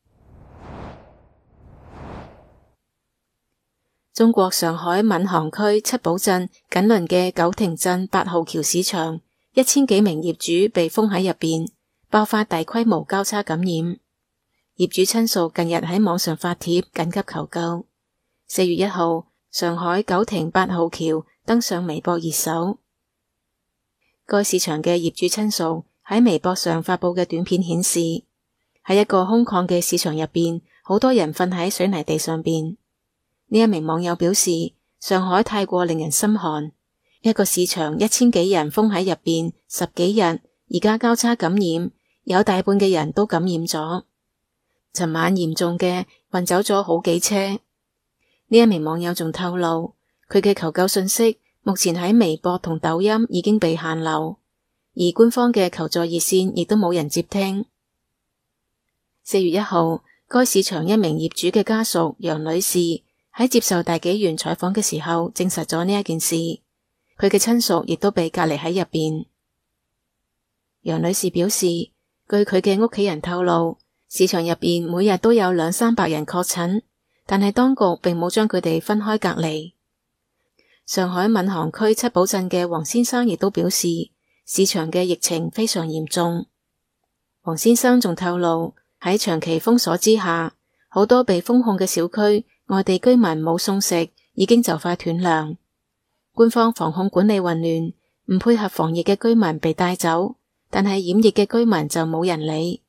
中國上海閔行區七寶鎮緊鄰嘅九亭鎮八號橋市場，一千幾名業主被封喺入邊，爆發大規模交叉感染。業主親屬近日喺網上發帖緊急求救。四月一號，上海九亭八號橋登上微博熱搜。該市場嘅業主親屬喺微博上發佈嘅短片顯示，喺一個空曠嘅市場入邊，好多人瞓喺水泥地上邊。呢一名網友表示，上海太過令人心寒，一個市場一千幾人封喺入邊十幾日，而家交叉感染，有大半嘅人都感染咗。尋晚嚴重嘅運走咗好幾車。呢一名網友仲透露，佢嘅求救信息目前喺微博同抖音已經被限流，而官方嘅求助熱線亦都冇人接聽。四月一號，該市場一名業主嘅家屬楊女士喺接受大紀元採訪嘅時候證實咗呢一件事，佢嘅親屬亦都被隔離喺入邊。楊女士表示，據佢嘅屋企人透露，市場入邊每日都有兩三百人確診，但係當局並冇將佢哋分開隔離。上海閔行區七寶鎮嘅黃先生亦都表示，市場嘅疫情非常嚴重。黃先生仲透露，喺長期封鎖之下，好多被封控嘅小區，外地居民冇餸食，已經就快斷糧。官方防控管理混亂，唔配合防疫嘅居民被帶走，但係染疫嘅居民就冇人理。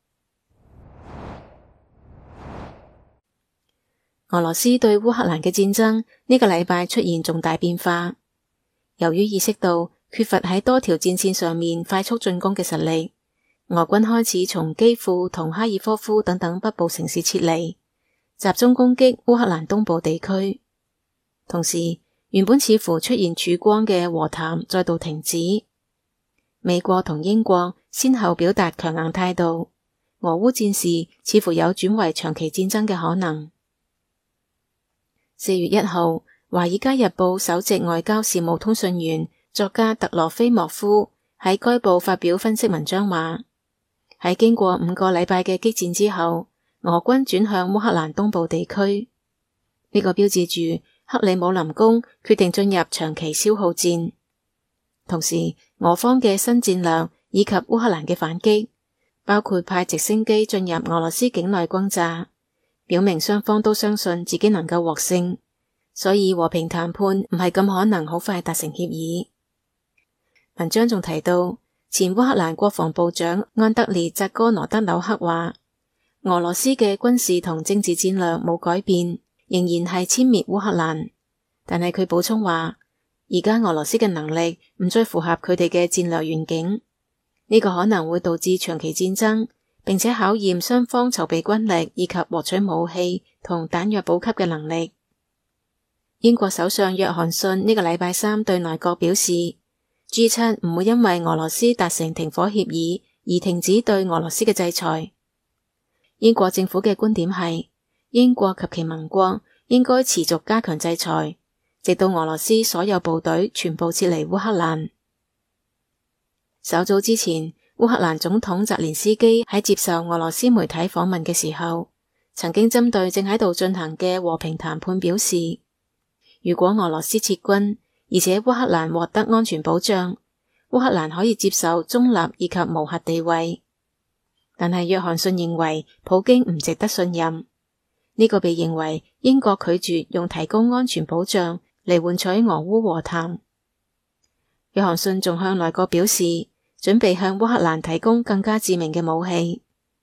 俄羅斯對烏克蘭嘅戰爭呢個禮拜出現重大變化。由於意識到缺乏喺多條戰線上面快速進攻嘅實力，俄軍開始從基輔同哈爾科夫等等北部城市撤離，集中攻擊烏克蘭東部地區。同時，原本似乎出現曙光嘅和談再度停止。美國同英國先後表達強硬態度，俄烏戰事似乎有轉為長期戰爭嘅可能。四月一號，《華爾街日報》首席外交事務通訊員作家特羅菲莫夫喺該報發表分析文章話，喺經過五個禮拜嘅激戰之後， 俄軍轉向烏克蘭東部地區。呢個標誌住克里姆林宮決定進入長期消耗戰。同時，俄方嘅新戰略以及烏克蘭嘅反擊，包括派直升機進入俄羅斯境內轟炸，表明雙方都相信自己能夠獲勝，所以和平談判唔係咁可能好快達成協議。文章仲提到，前烏克蘭國防部長安德烈扎哥羅德紐克話，俄羅斯嘅軍事同政治戰略冇改變，仍然係殲滅烏克蘭。但係佢補充話，而家俄羅斯嘅能力唔再符合佢哋嘅戰略願景，呢個可能會導致長期戰爭，並且考驗雙方籌備軍力以及獲取武器同彈藥補給嘅能力。英國首相約翰遜呢個禮拜三對內閣表示， G 七唔會因為俄羅斯達成停火協議而停止對俄羅斯嘅制裁。英國政府嘅觀點係，英國及其盟國應該持續加強制裁，直到俄羅斯所有部隊全部撤離烏克蘭。稍早之前，烏克蘭總統澤連斯基喺接受俄羅斯媒體訪問嘅時候，曾經針對正喺度進行嘅和平談判表示，如果俄羅斯撤軍，而且烏克蘭獲得安全保障，烏克蘭可以接受中立以及無核地位。但係約翰遜認為普京唔值得信任，呢個被認為英國拒絕用提供安全保障嚟換取俄烏和談。約翰遜仲向內閣表示，準備向烏克蘭提供更加致命嘅武器。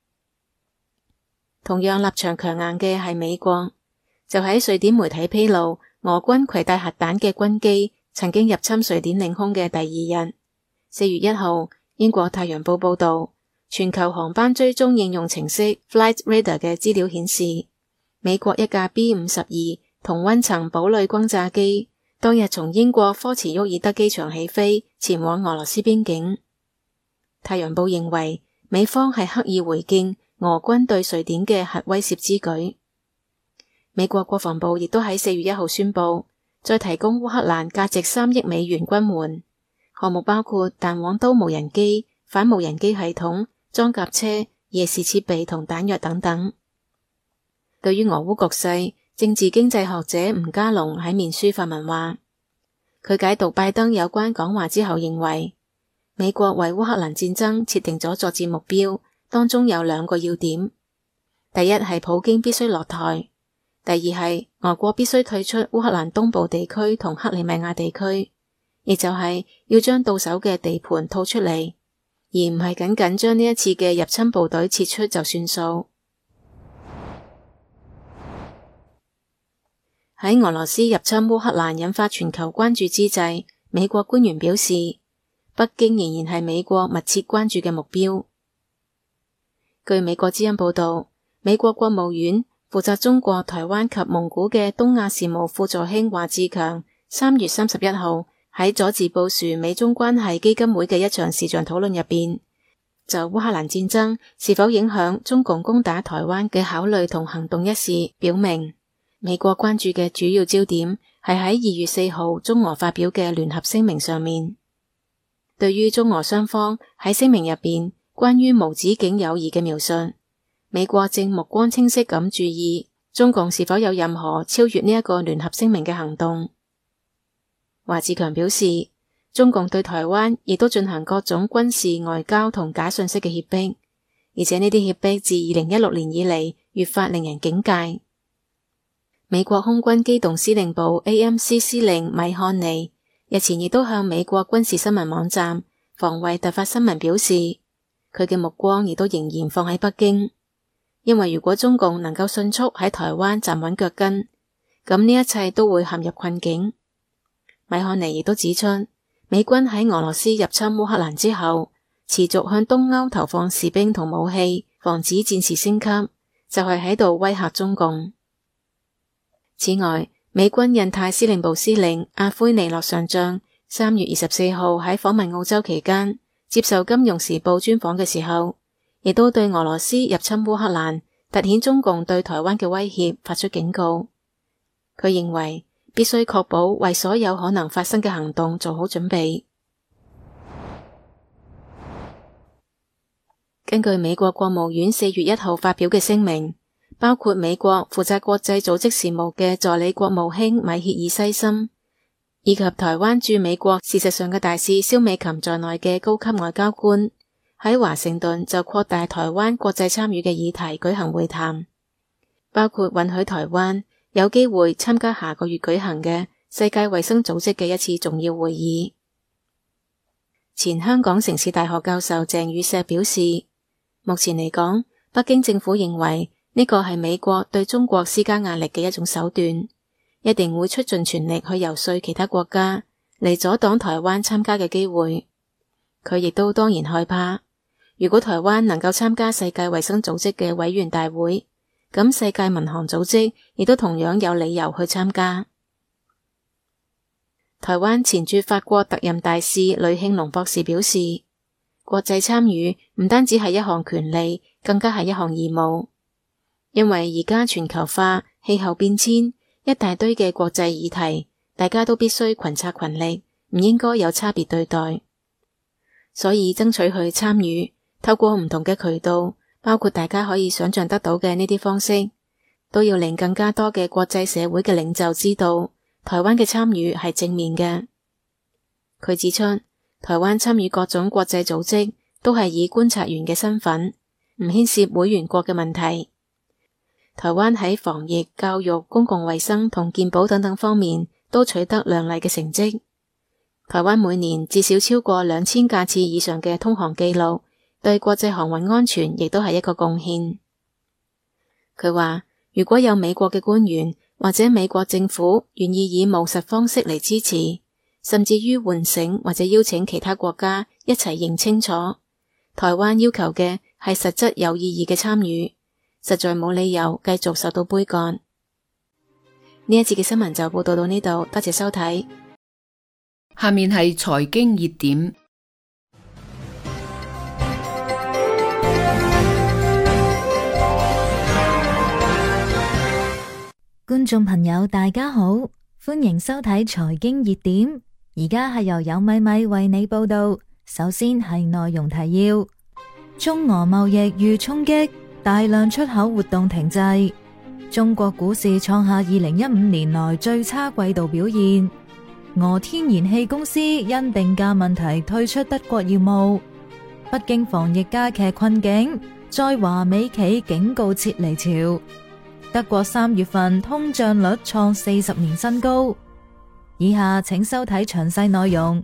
同樣立場強硬嘅係美國，就喺瑞典媒體披露俄軍攜帶核彈嘅軍機曾經入侵瑞典領空嘅第二日，四月一號，英國太陽報報道，全球航班追蹤應用程式 Flight Radar 嘅資料顯示，美國一架 B 五十二同溫層堡壘轟炸機當日從英國科茨沃爾德機場起飛，前往俄羅斯邊境。太陽報認為，美方係刻意回敬俄軍對瑞典嘅核威懾之舉。美國國防部亦都喺四月一號宣布，再提供烏克蘭價值三億美元軍援，項目包括彈簧刀無人機、反無人機系統、裝甲車、夜視設備同彈藥等等。對於俄烏局勢，政治經濟學者吳家龍喺面書發文話，佢解讀拜登有關講話之後認為，美國為烏克蘭戰爭設定咗作戰目標，當中有兩個要點。第一係普京必須落台，第二係俄國必須退出烏克蘭東部地區同克里米亞地區，亦就係要將到手嘅地盤吐出嚟，而唔係僅僅將呢一次嘅入侵部隊撤出就算數。喺俄羅斯入侵烏克蘭引發全球關注之際，美國官員表示，北京仍然係美國密切關注嘅目標。據美國之音報道，美國國務院負責中國、台灣及蒙古嘅東亞事務副助卿華志強三月三十一號喺佐治布殊美中關係基金會嘅一場視像討論入邊，就烏克蘭戰爭是否影響中共攻打台灣嘅考慮同行動一事，表明美國關注嘅主要焦點係喺二月四號中俄發表嘅聯合聲明上面。對於中俄雙方喺聲明入邊關於無止境友誼嘅描述，美國正目光清晰咁注意中共是否有任何超越呢一個聯合聲明嘅行動。華志強表示，中共對台灣亦都進行各種軍事、外交同假信息嘅脅迫，而且呢啲脅迫自二零一六年以嚟越發令人警戒。美國空軍機動司令部 A M C 司令米漢尼日前亦都向美國軍事新聞網站防衛突發新聞表示，佢嘅目光亦都仍然放喺北京，因為如果中共能夠迅速喺台灣站穩腳跟，咁呢一切都會陷入困境。米漢尼亦都指出，美軍喺俄羅斯入侵烏克蘭之後，持續向東歐投放士兵同武器，防止戰事升級，就係喺度威嚇中共。此外，美軍印太司令部司令阿奎尼諾上將三月二十四號喺訪問澳洲期間，接受《金融時報》專訪嘅時候，亦都對俄羅斯入侵烏克蘭凸顯中共對台灣嘅威脅發出警告。佢認為必須確保為所有可能發生嘅行動做好準備。根據美國國務院四月一號發表嘅聲明， 包括美國負責國際組織事務嘅助理國務卿米歇爾西森，以及台灣駐美國事實上嘅大使蕭美琴在內嘅高級外交官，喺華盛頓就擴大台灣國際參與嘅議題舉行會談，包括允許台灣有機會參加下個月舉行嘅世界衛生組織嘅一次重要會議。前香港城市大學教授鄭宇碩表示，目前嚟講，北京政府認為呢個係美國對中國施加壓力嘅一種手段，一定會出盡全力去游說其他國家嚟阻擋台灣參加嘅機會。佢亦都當然害怕，如果台灣能夠參加世界衛生組織嘅委員大會，咁世界民航組織亦都同樣有理由去參加。台灣前駐法國特任大使呂慶龍博士表示，國際參與唔單止係一項權利，更加係一項義務。因為而家全球化、氣候變遷，一大堆嘅國際議題，大家都必須群策群力，唔應該有差別對待。所以爭取去參與，透過唔同嘅渠道，包括大家可以想象得到嘅呢啲方式，都要令更加多嘅國際社會嘅領袖知道，台灣嘅參與係正面嘅。佢指出，台灣參與各種國際組織都係以觀察員嘅身份，唔牽涉會員國嘅問題。台灣喺防疫、教育、公共衛生同健保等等方面都取得亮麗嘅成績。台灣每年至少超過兩千架次以上嘅通航記錄，對國際航運安全亦都係一個貢獻。佢話，如果有美國嘅官員或者美國政府願意以務實方式嚟支持，甚至於喚醒或者邀請其他國家一齊認清楚，台灣要求嘅係實質有意義嘅參與，實在冇理由繼續受到杯葛。呢一節嘅新聞就報道到呢度，多謝收睇。 下面係財經熱點。 觀眾朋友大家好，歡迎收睇財經熱點。而家係由有米米為你報道。首先係內容提要：中俄貿易遇衝擊，大量出口活動停滯。中國股市創下二零一五年來最差季度表現。俄天然氣公司因定價問題退出德國業務。北京防疫加劇困境，在華美企警告撤離潮。德國三月份通脹率創四十年新高。以下請收睇詳細內容。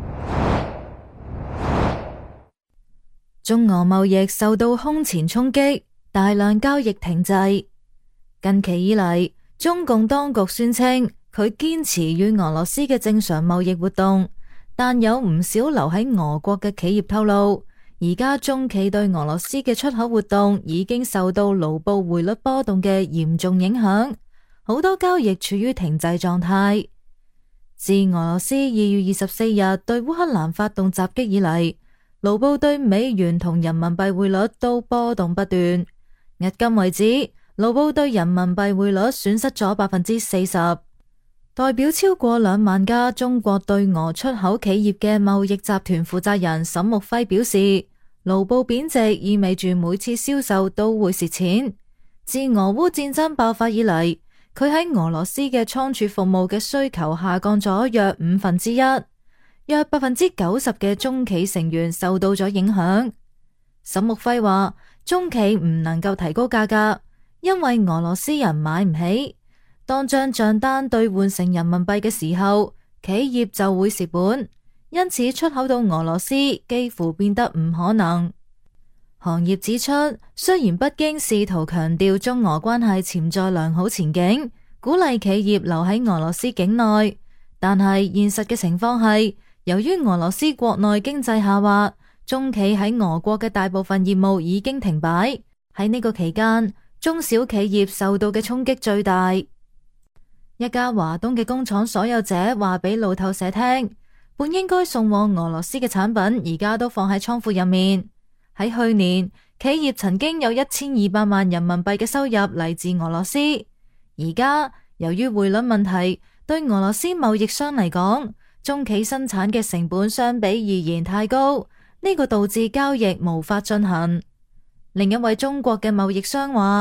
中俄貿易受到空前衝擊，大量交易停滯。近期以嚟，中共當局宣稱佢堅持與俄羅斯嘅正常貿易活動，但有唔少留喺俄國嘅企業透露，而家中企對俄羅斯嘅出口活動已經受到盧布匯率波動嘅嚴重影響，好多交易處於停滯狀態。自俄羅斯二月二十四日對烏克蘭發動襲擊以嚟，盧布對美元同人民幣匯率都波動不斷。迄今為止，盧布對人民幣匯率損失咗百分之四十。代表超過兩萬家中國對俄出口企業嘅貿易集團負責人沈木輝表示，盧布貶值意味住每次銷售都會蝕錢。自俄烏戰爭爆發以嚟，佢喺俄羅斯嘅倉儲服務嘅需求下降咗約五分之一，約百分之九十嘅中企成員受到咗影響。沈木輝話，中企唔能夠提高價格，因為俄羅斯人買唔起。當將賬單兌換成人民幣嘅時候，企業就會蝕本，因此出口到俄羅斯幾乎變得唔可能。行業指出，雖然北京試圖強調中俄關係潛在良好前景，鼓勵企業留喺俄羅斯境內，但係現實嘅情況係，由於俄羅斯國內經濟下滑，中企喺俄國嘅大部分業務已經停擺。喺呢個期間，中小企業受到嘅衝擊最大。一家華東嘅工廠所有者話俾路透社聽，本應該送往俄羅斯嘅產品而家都放喺倉庫入面。喺去年，企業曾經有一千二百萬人民幣嘅收入嚟自俄羅斯，而家由於匯率問題，對俄羅斯貿易商嚟講，中企生產嘅成本相比而言太高，呢個導致交易無法進行。另一位中國嘅貿易商話，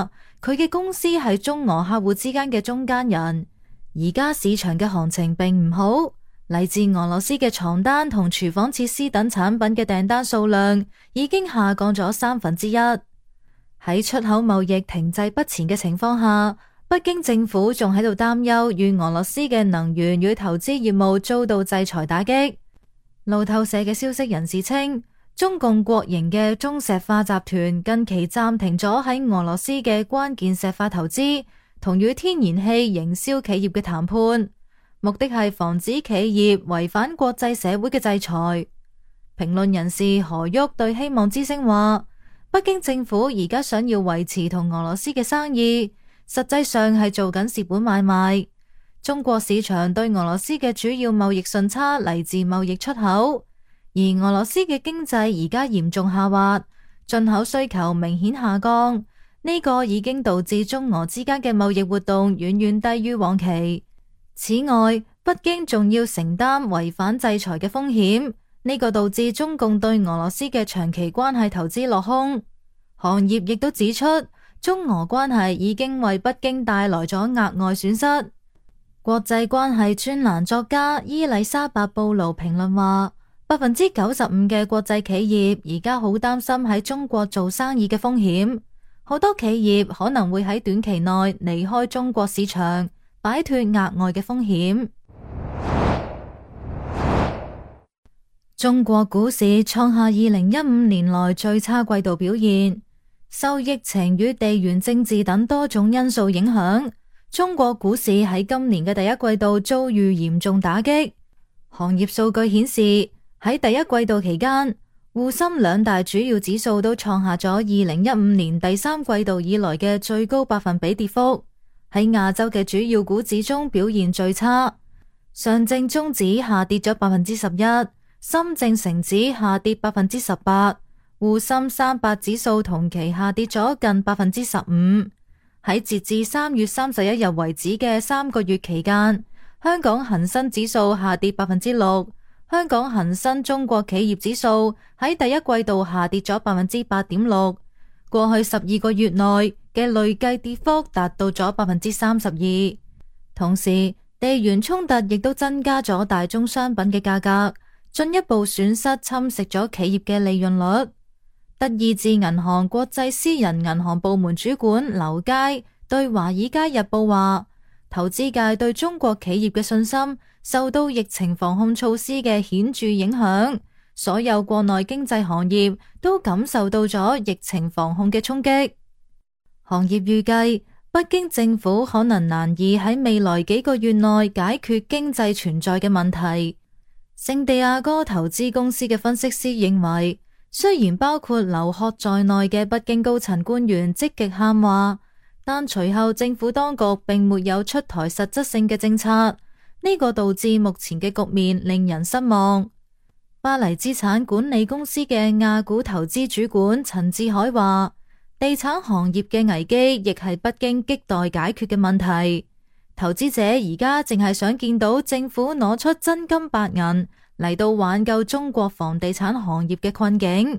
佢嘅公司係中俄客戶之間嘅中間人。而家市場嘅行情並唔好，嚟自俄羅斯嘅床單同廚房設施等產品嘅訂單數量已經下降咗三分之一。喺出口貿易停滯不前嘅情況下，北京政府仲喺度擔憂與俄羅斯嘅能源與投資業務遭到制裁打擊。路透社嘅消息人士稱，中共國營嘅中石化集團近期暫停咗喺俄羅斯嘅關鍵石化投資同與天然氣營銷企業嘅談判，目的係防止企業違反國際社會嘅制裁。評論人士何旭對希望之聲話，北京政府而家想要維持同俄羅斯嘅生意，實際上係做緊蝕本買賣。中國市場對俄羅斯嘅主要貿易順差嚟自貿易出口，而俄羅斯嘅經濟而家嚴重下滑，進口需求明顯下降，呢個已經導致中俄之間嘅貿易活動遠遠低於往期。此外，北京仲要承擔違反制裁嘅風險，呢個導致中共對俄羅斯嘅長期關係投資落空。行業亦都指出，中俄關係已經為北京帶來咗額外損失。國際關係專欄作家伊麗莎白布魯評論話，百分之九十五嘅國際企業而家好擔心喺中國做生意嘅風險，好多企業可能會喺短期內離開中國市場，擺脫額外嘅風險。中國股市創下二零一五年來最差季度表現，受疫情與地緣政治等多種因素影響，中國股市喺今年嘅第一季度遭遇嚴重打擊。行業數據顯示，喺第一季度期間，滬深兩大主要指數都創下咗二零一五年第三季度以來嘅最高百分比跌幅。喺亞洲嘅主要股指中表現最差，上證綜指下跌咗百分之十一，深證成指下跌百分之十八，滬深三百指數同期下跌咗近百分之十五。喺截至三月三十一日為止嘅三個月期間，香港恒生指數下跌百分之六，香港恒生中國企業指數喺第一季度下跌咗百分之八點六，過去十二個月內嘅累計跌幅達到咗百分之三十二。同時，地緣衝突亦都增加咗大宗商品嘅價格，進一步損失侵蝕咗企業嘅利潤率。德意志銀行國際私人銀行部門主管劉佳對華爾街日報話，投資界對中國企業嘅信心受到疫情防控措施嘅顯著影響，所有國內經濟行業都感受到咗疫情防控嘅衝擊。行業預計，北京政府可能難以喺未來幾個月內解決經濟存在嘅問題。聖地亞哥投資公司嘅分析師認為，雖然包括劉鶴在內嘅北京高層官員積極喊話，但隨後政府當局並沒有出台實質性嘅政策，呢個導致目前嘅局面令人失望。巴黎資產管理公司嘅亞股投資主管陳志海話，地產行業嘅危機亦係北京亟待解決嘅問題。投資者而家淨係想見到政府攞出真金白銀嚟到挽救中國房地產行業嘅困境。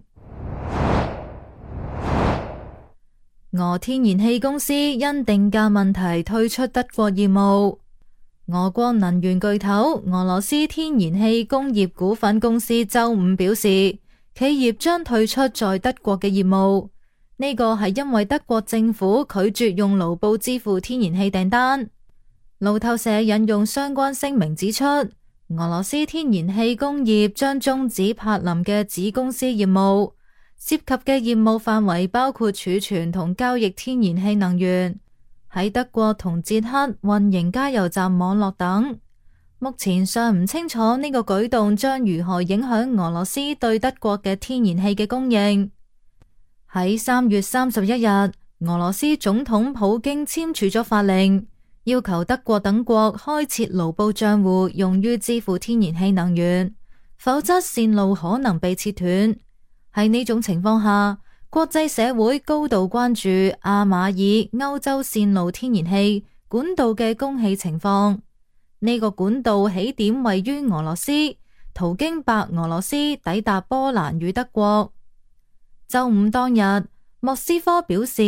俄天然氣公司因定價問題退出德國業務。俄國能源巨頭俄羅斯天然氣工業股份公司周五表示，企業將退出在德國嘅業務。呢個係因為德國政府拒絕用盧布支付天然氣訂單。路透社引用相關聲明指出，俄羅斯天然氣工業將終止柏林嘅子公司業務，涉及嘅業務範圍包括儲存同交易天然氣能源，喺德國同捷克運營加油站網絡等。目前尚唔清楚呢個舉動將如何影響俄羅斯對德國嘅天然氣嘅供應。喺三月三十一日，俄羅斯總統普京簽署咗法令，要求德國等國開設盧布賬戶用於支付天然氣能源，否則線路可能被切斷。喺呢種情況下，國際社會高度關注阿馬爾歐洲線路天然氣管道嘅供氣情況。呢個管道起點位於俄羅斯，途經白俄羅斯抵達波蘭與德國。周五當日，莫斯科表示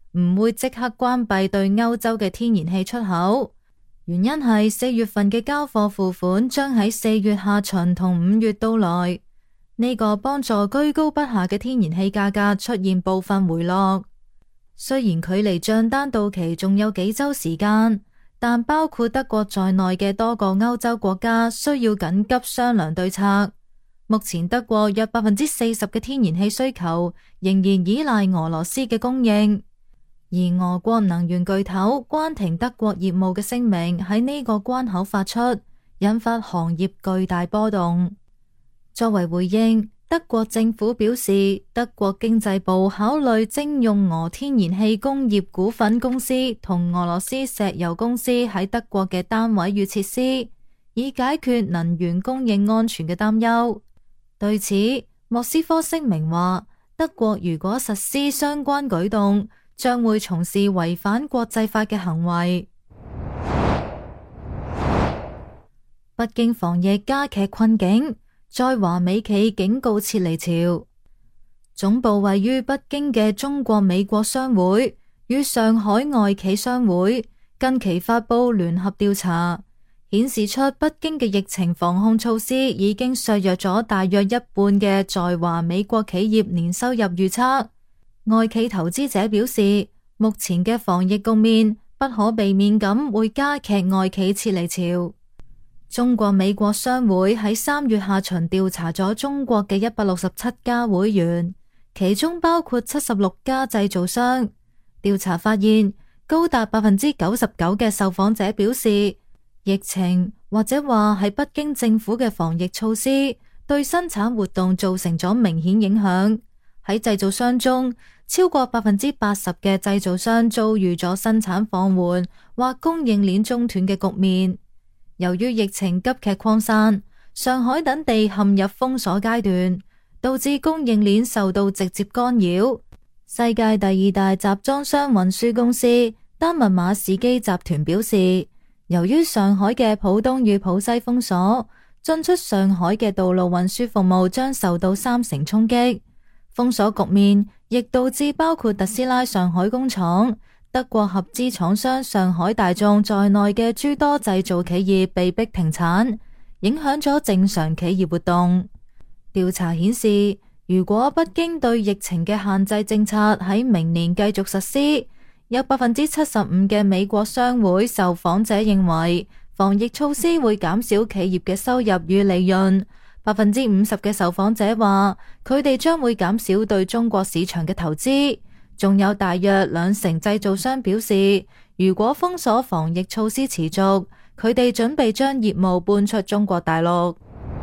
唔會即刻關閉對歐洲嘅天然氣出口。原因係四月份嘅交貨付款將喺四月下旬同五月到來，呢個幫助居高不下嘅天然氣價格出現部分回落。雖然距離賬單到期仲有幾周時間，但包括德國在內嘅多個歐洲國家需要緊急商量對策。目前德國約百分之四十嘅天然氣需求仍然依賴俄羅斯嘅供應。而俄國能源巨頭關停德國業務嘅聲明喺呢個關口發出，引發行業巨大波動。作為回應，德國政府表示，德國經濟部考慮徵用俄天然氣工業股份公司同俄羅斯石油公司喺德國嘅單位與設施，以解決能源供應安全嘅擔憂。對此，莫斯科聲明話，德國如果實施相關舉動，將會從事違反國際法嘅行為。北京防疫加劇困境，在華美企警告撤離潮。總部位於北京嘅中國美國商會與上海外企商會近期發佈聯合調查，顯示出北京嘅疫情防控措施已經削弱咗大約一半嘅在華美國企業年收入預測。外企投資者表示，目前嘅防疫局面不可避免咁會加劇外企撤離潮。中國美國商會喺三月下旬調查咗中國嘅一百六十七家會員，其中包括七十六家製造商。調查發現，高達百分之九十九嘅受訪者表示，疫情或者話係北京政府嘅防疫措施對生產活動造成咗明顯影響。喺製造商中，超過百分之八十嘅製造商遭遇咗生產放緩或供應鏈中斷嘅局面。由於疫情急劇擴散，上海等地陷入封鎖階段，導致供應鏈受到直接干擾。世界第二大集裝箱運輸公司丹麥馬士基集團表示，由於上海嘅浦東與浦西封鎖，進出上海嘅道路運輸服務將受到三成衝擊。封鎖局面亦導致包括特斯拉上海工廠、德國合資廠商上海大眾在內嘅諸多製造企業被迫停產，影響咗正常企業活動。調查顯示，如果北京對疫情嘅限制政策喺明年繼續實施，有百分之七十五嘅美國商會受訪者認為防疫措施會減少企業嘅收入與利潤。百分之五十嘅受訪者話，佢哋將會減少對中國市場嘅投資。仲有大約兩成製造商表示，如果封鎖防疫措施持續，佢哋準備將業務搬出中國大陸。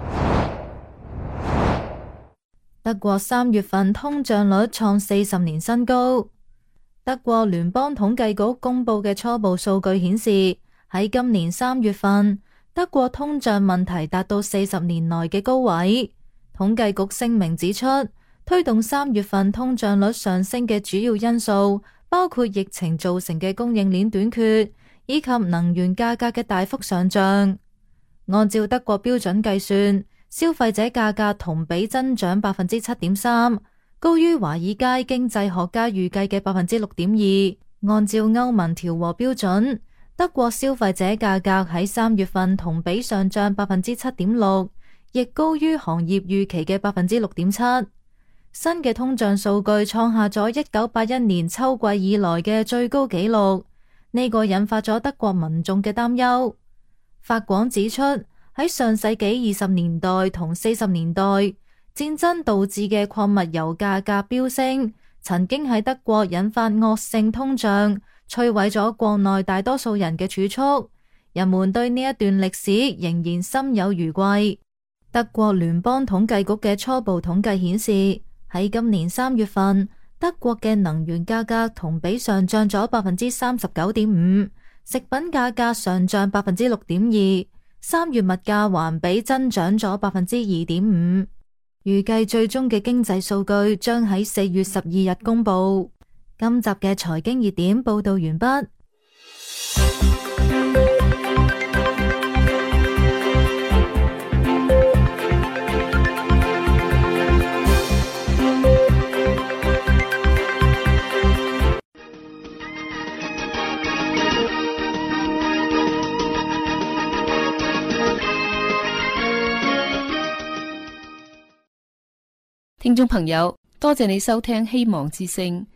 德國三月份通脹率創四十年新高。德國聯邦統計局公布嘅初步數據顯示，喺今年三月份，德國通脹問題達到四十年來嘅高位。統計局聲明指出，推動三月份通脹率上升嘅主要因素包括疫情造成嘅供應鏈短缺，以及能源價格嘅大幅上漲。按照德國標準計算，消費者價格同比增長百分之七點三，高於華爾街經濟學家預計嘅百分之六點二。按照歐盟調和標準，德國消費者價格喺三月份同比上漲百分之七點六，亦高於行業預期嘅百分之六點七。新嘅通脹數據創下咗一九八一年秋季以來嘅最高紀錄，呢個引發咗德國民眾嘅擔憂。法廣指出，喺上世紀二十年代同四十年代，戰爭導致嘅礦物油價格飆升，曾經喺德國引發惡性通脹，摧毀咗國內大多數人嘅儲蓄。人們對呢一段歷史仍然心有餘悸。德國聯邦統計局嘅初步統計顯示，喺今年三月份，德國嘅能源價格同比上漲咗百分之三十九點五，食品價格上漲百分之六點二，三月物價環比增長咗百分之二點五。預計最終嘅經濟數據將喺四月十二日公布。今集嘅財經熱點報道完畢。 聽眾朋友，多謝你收聽希望之聲。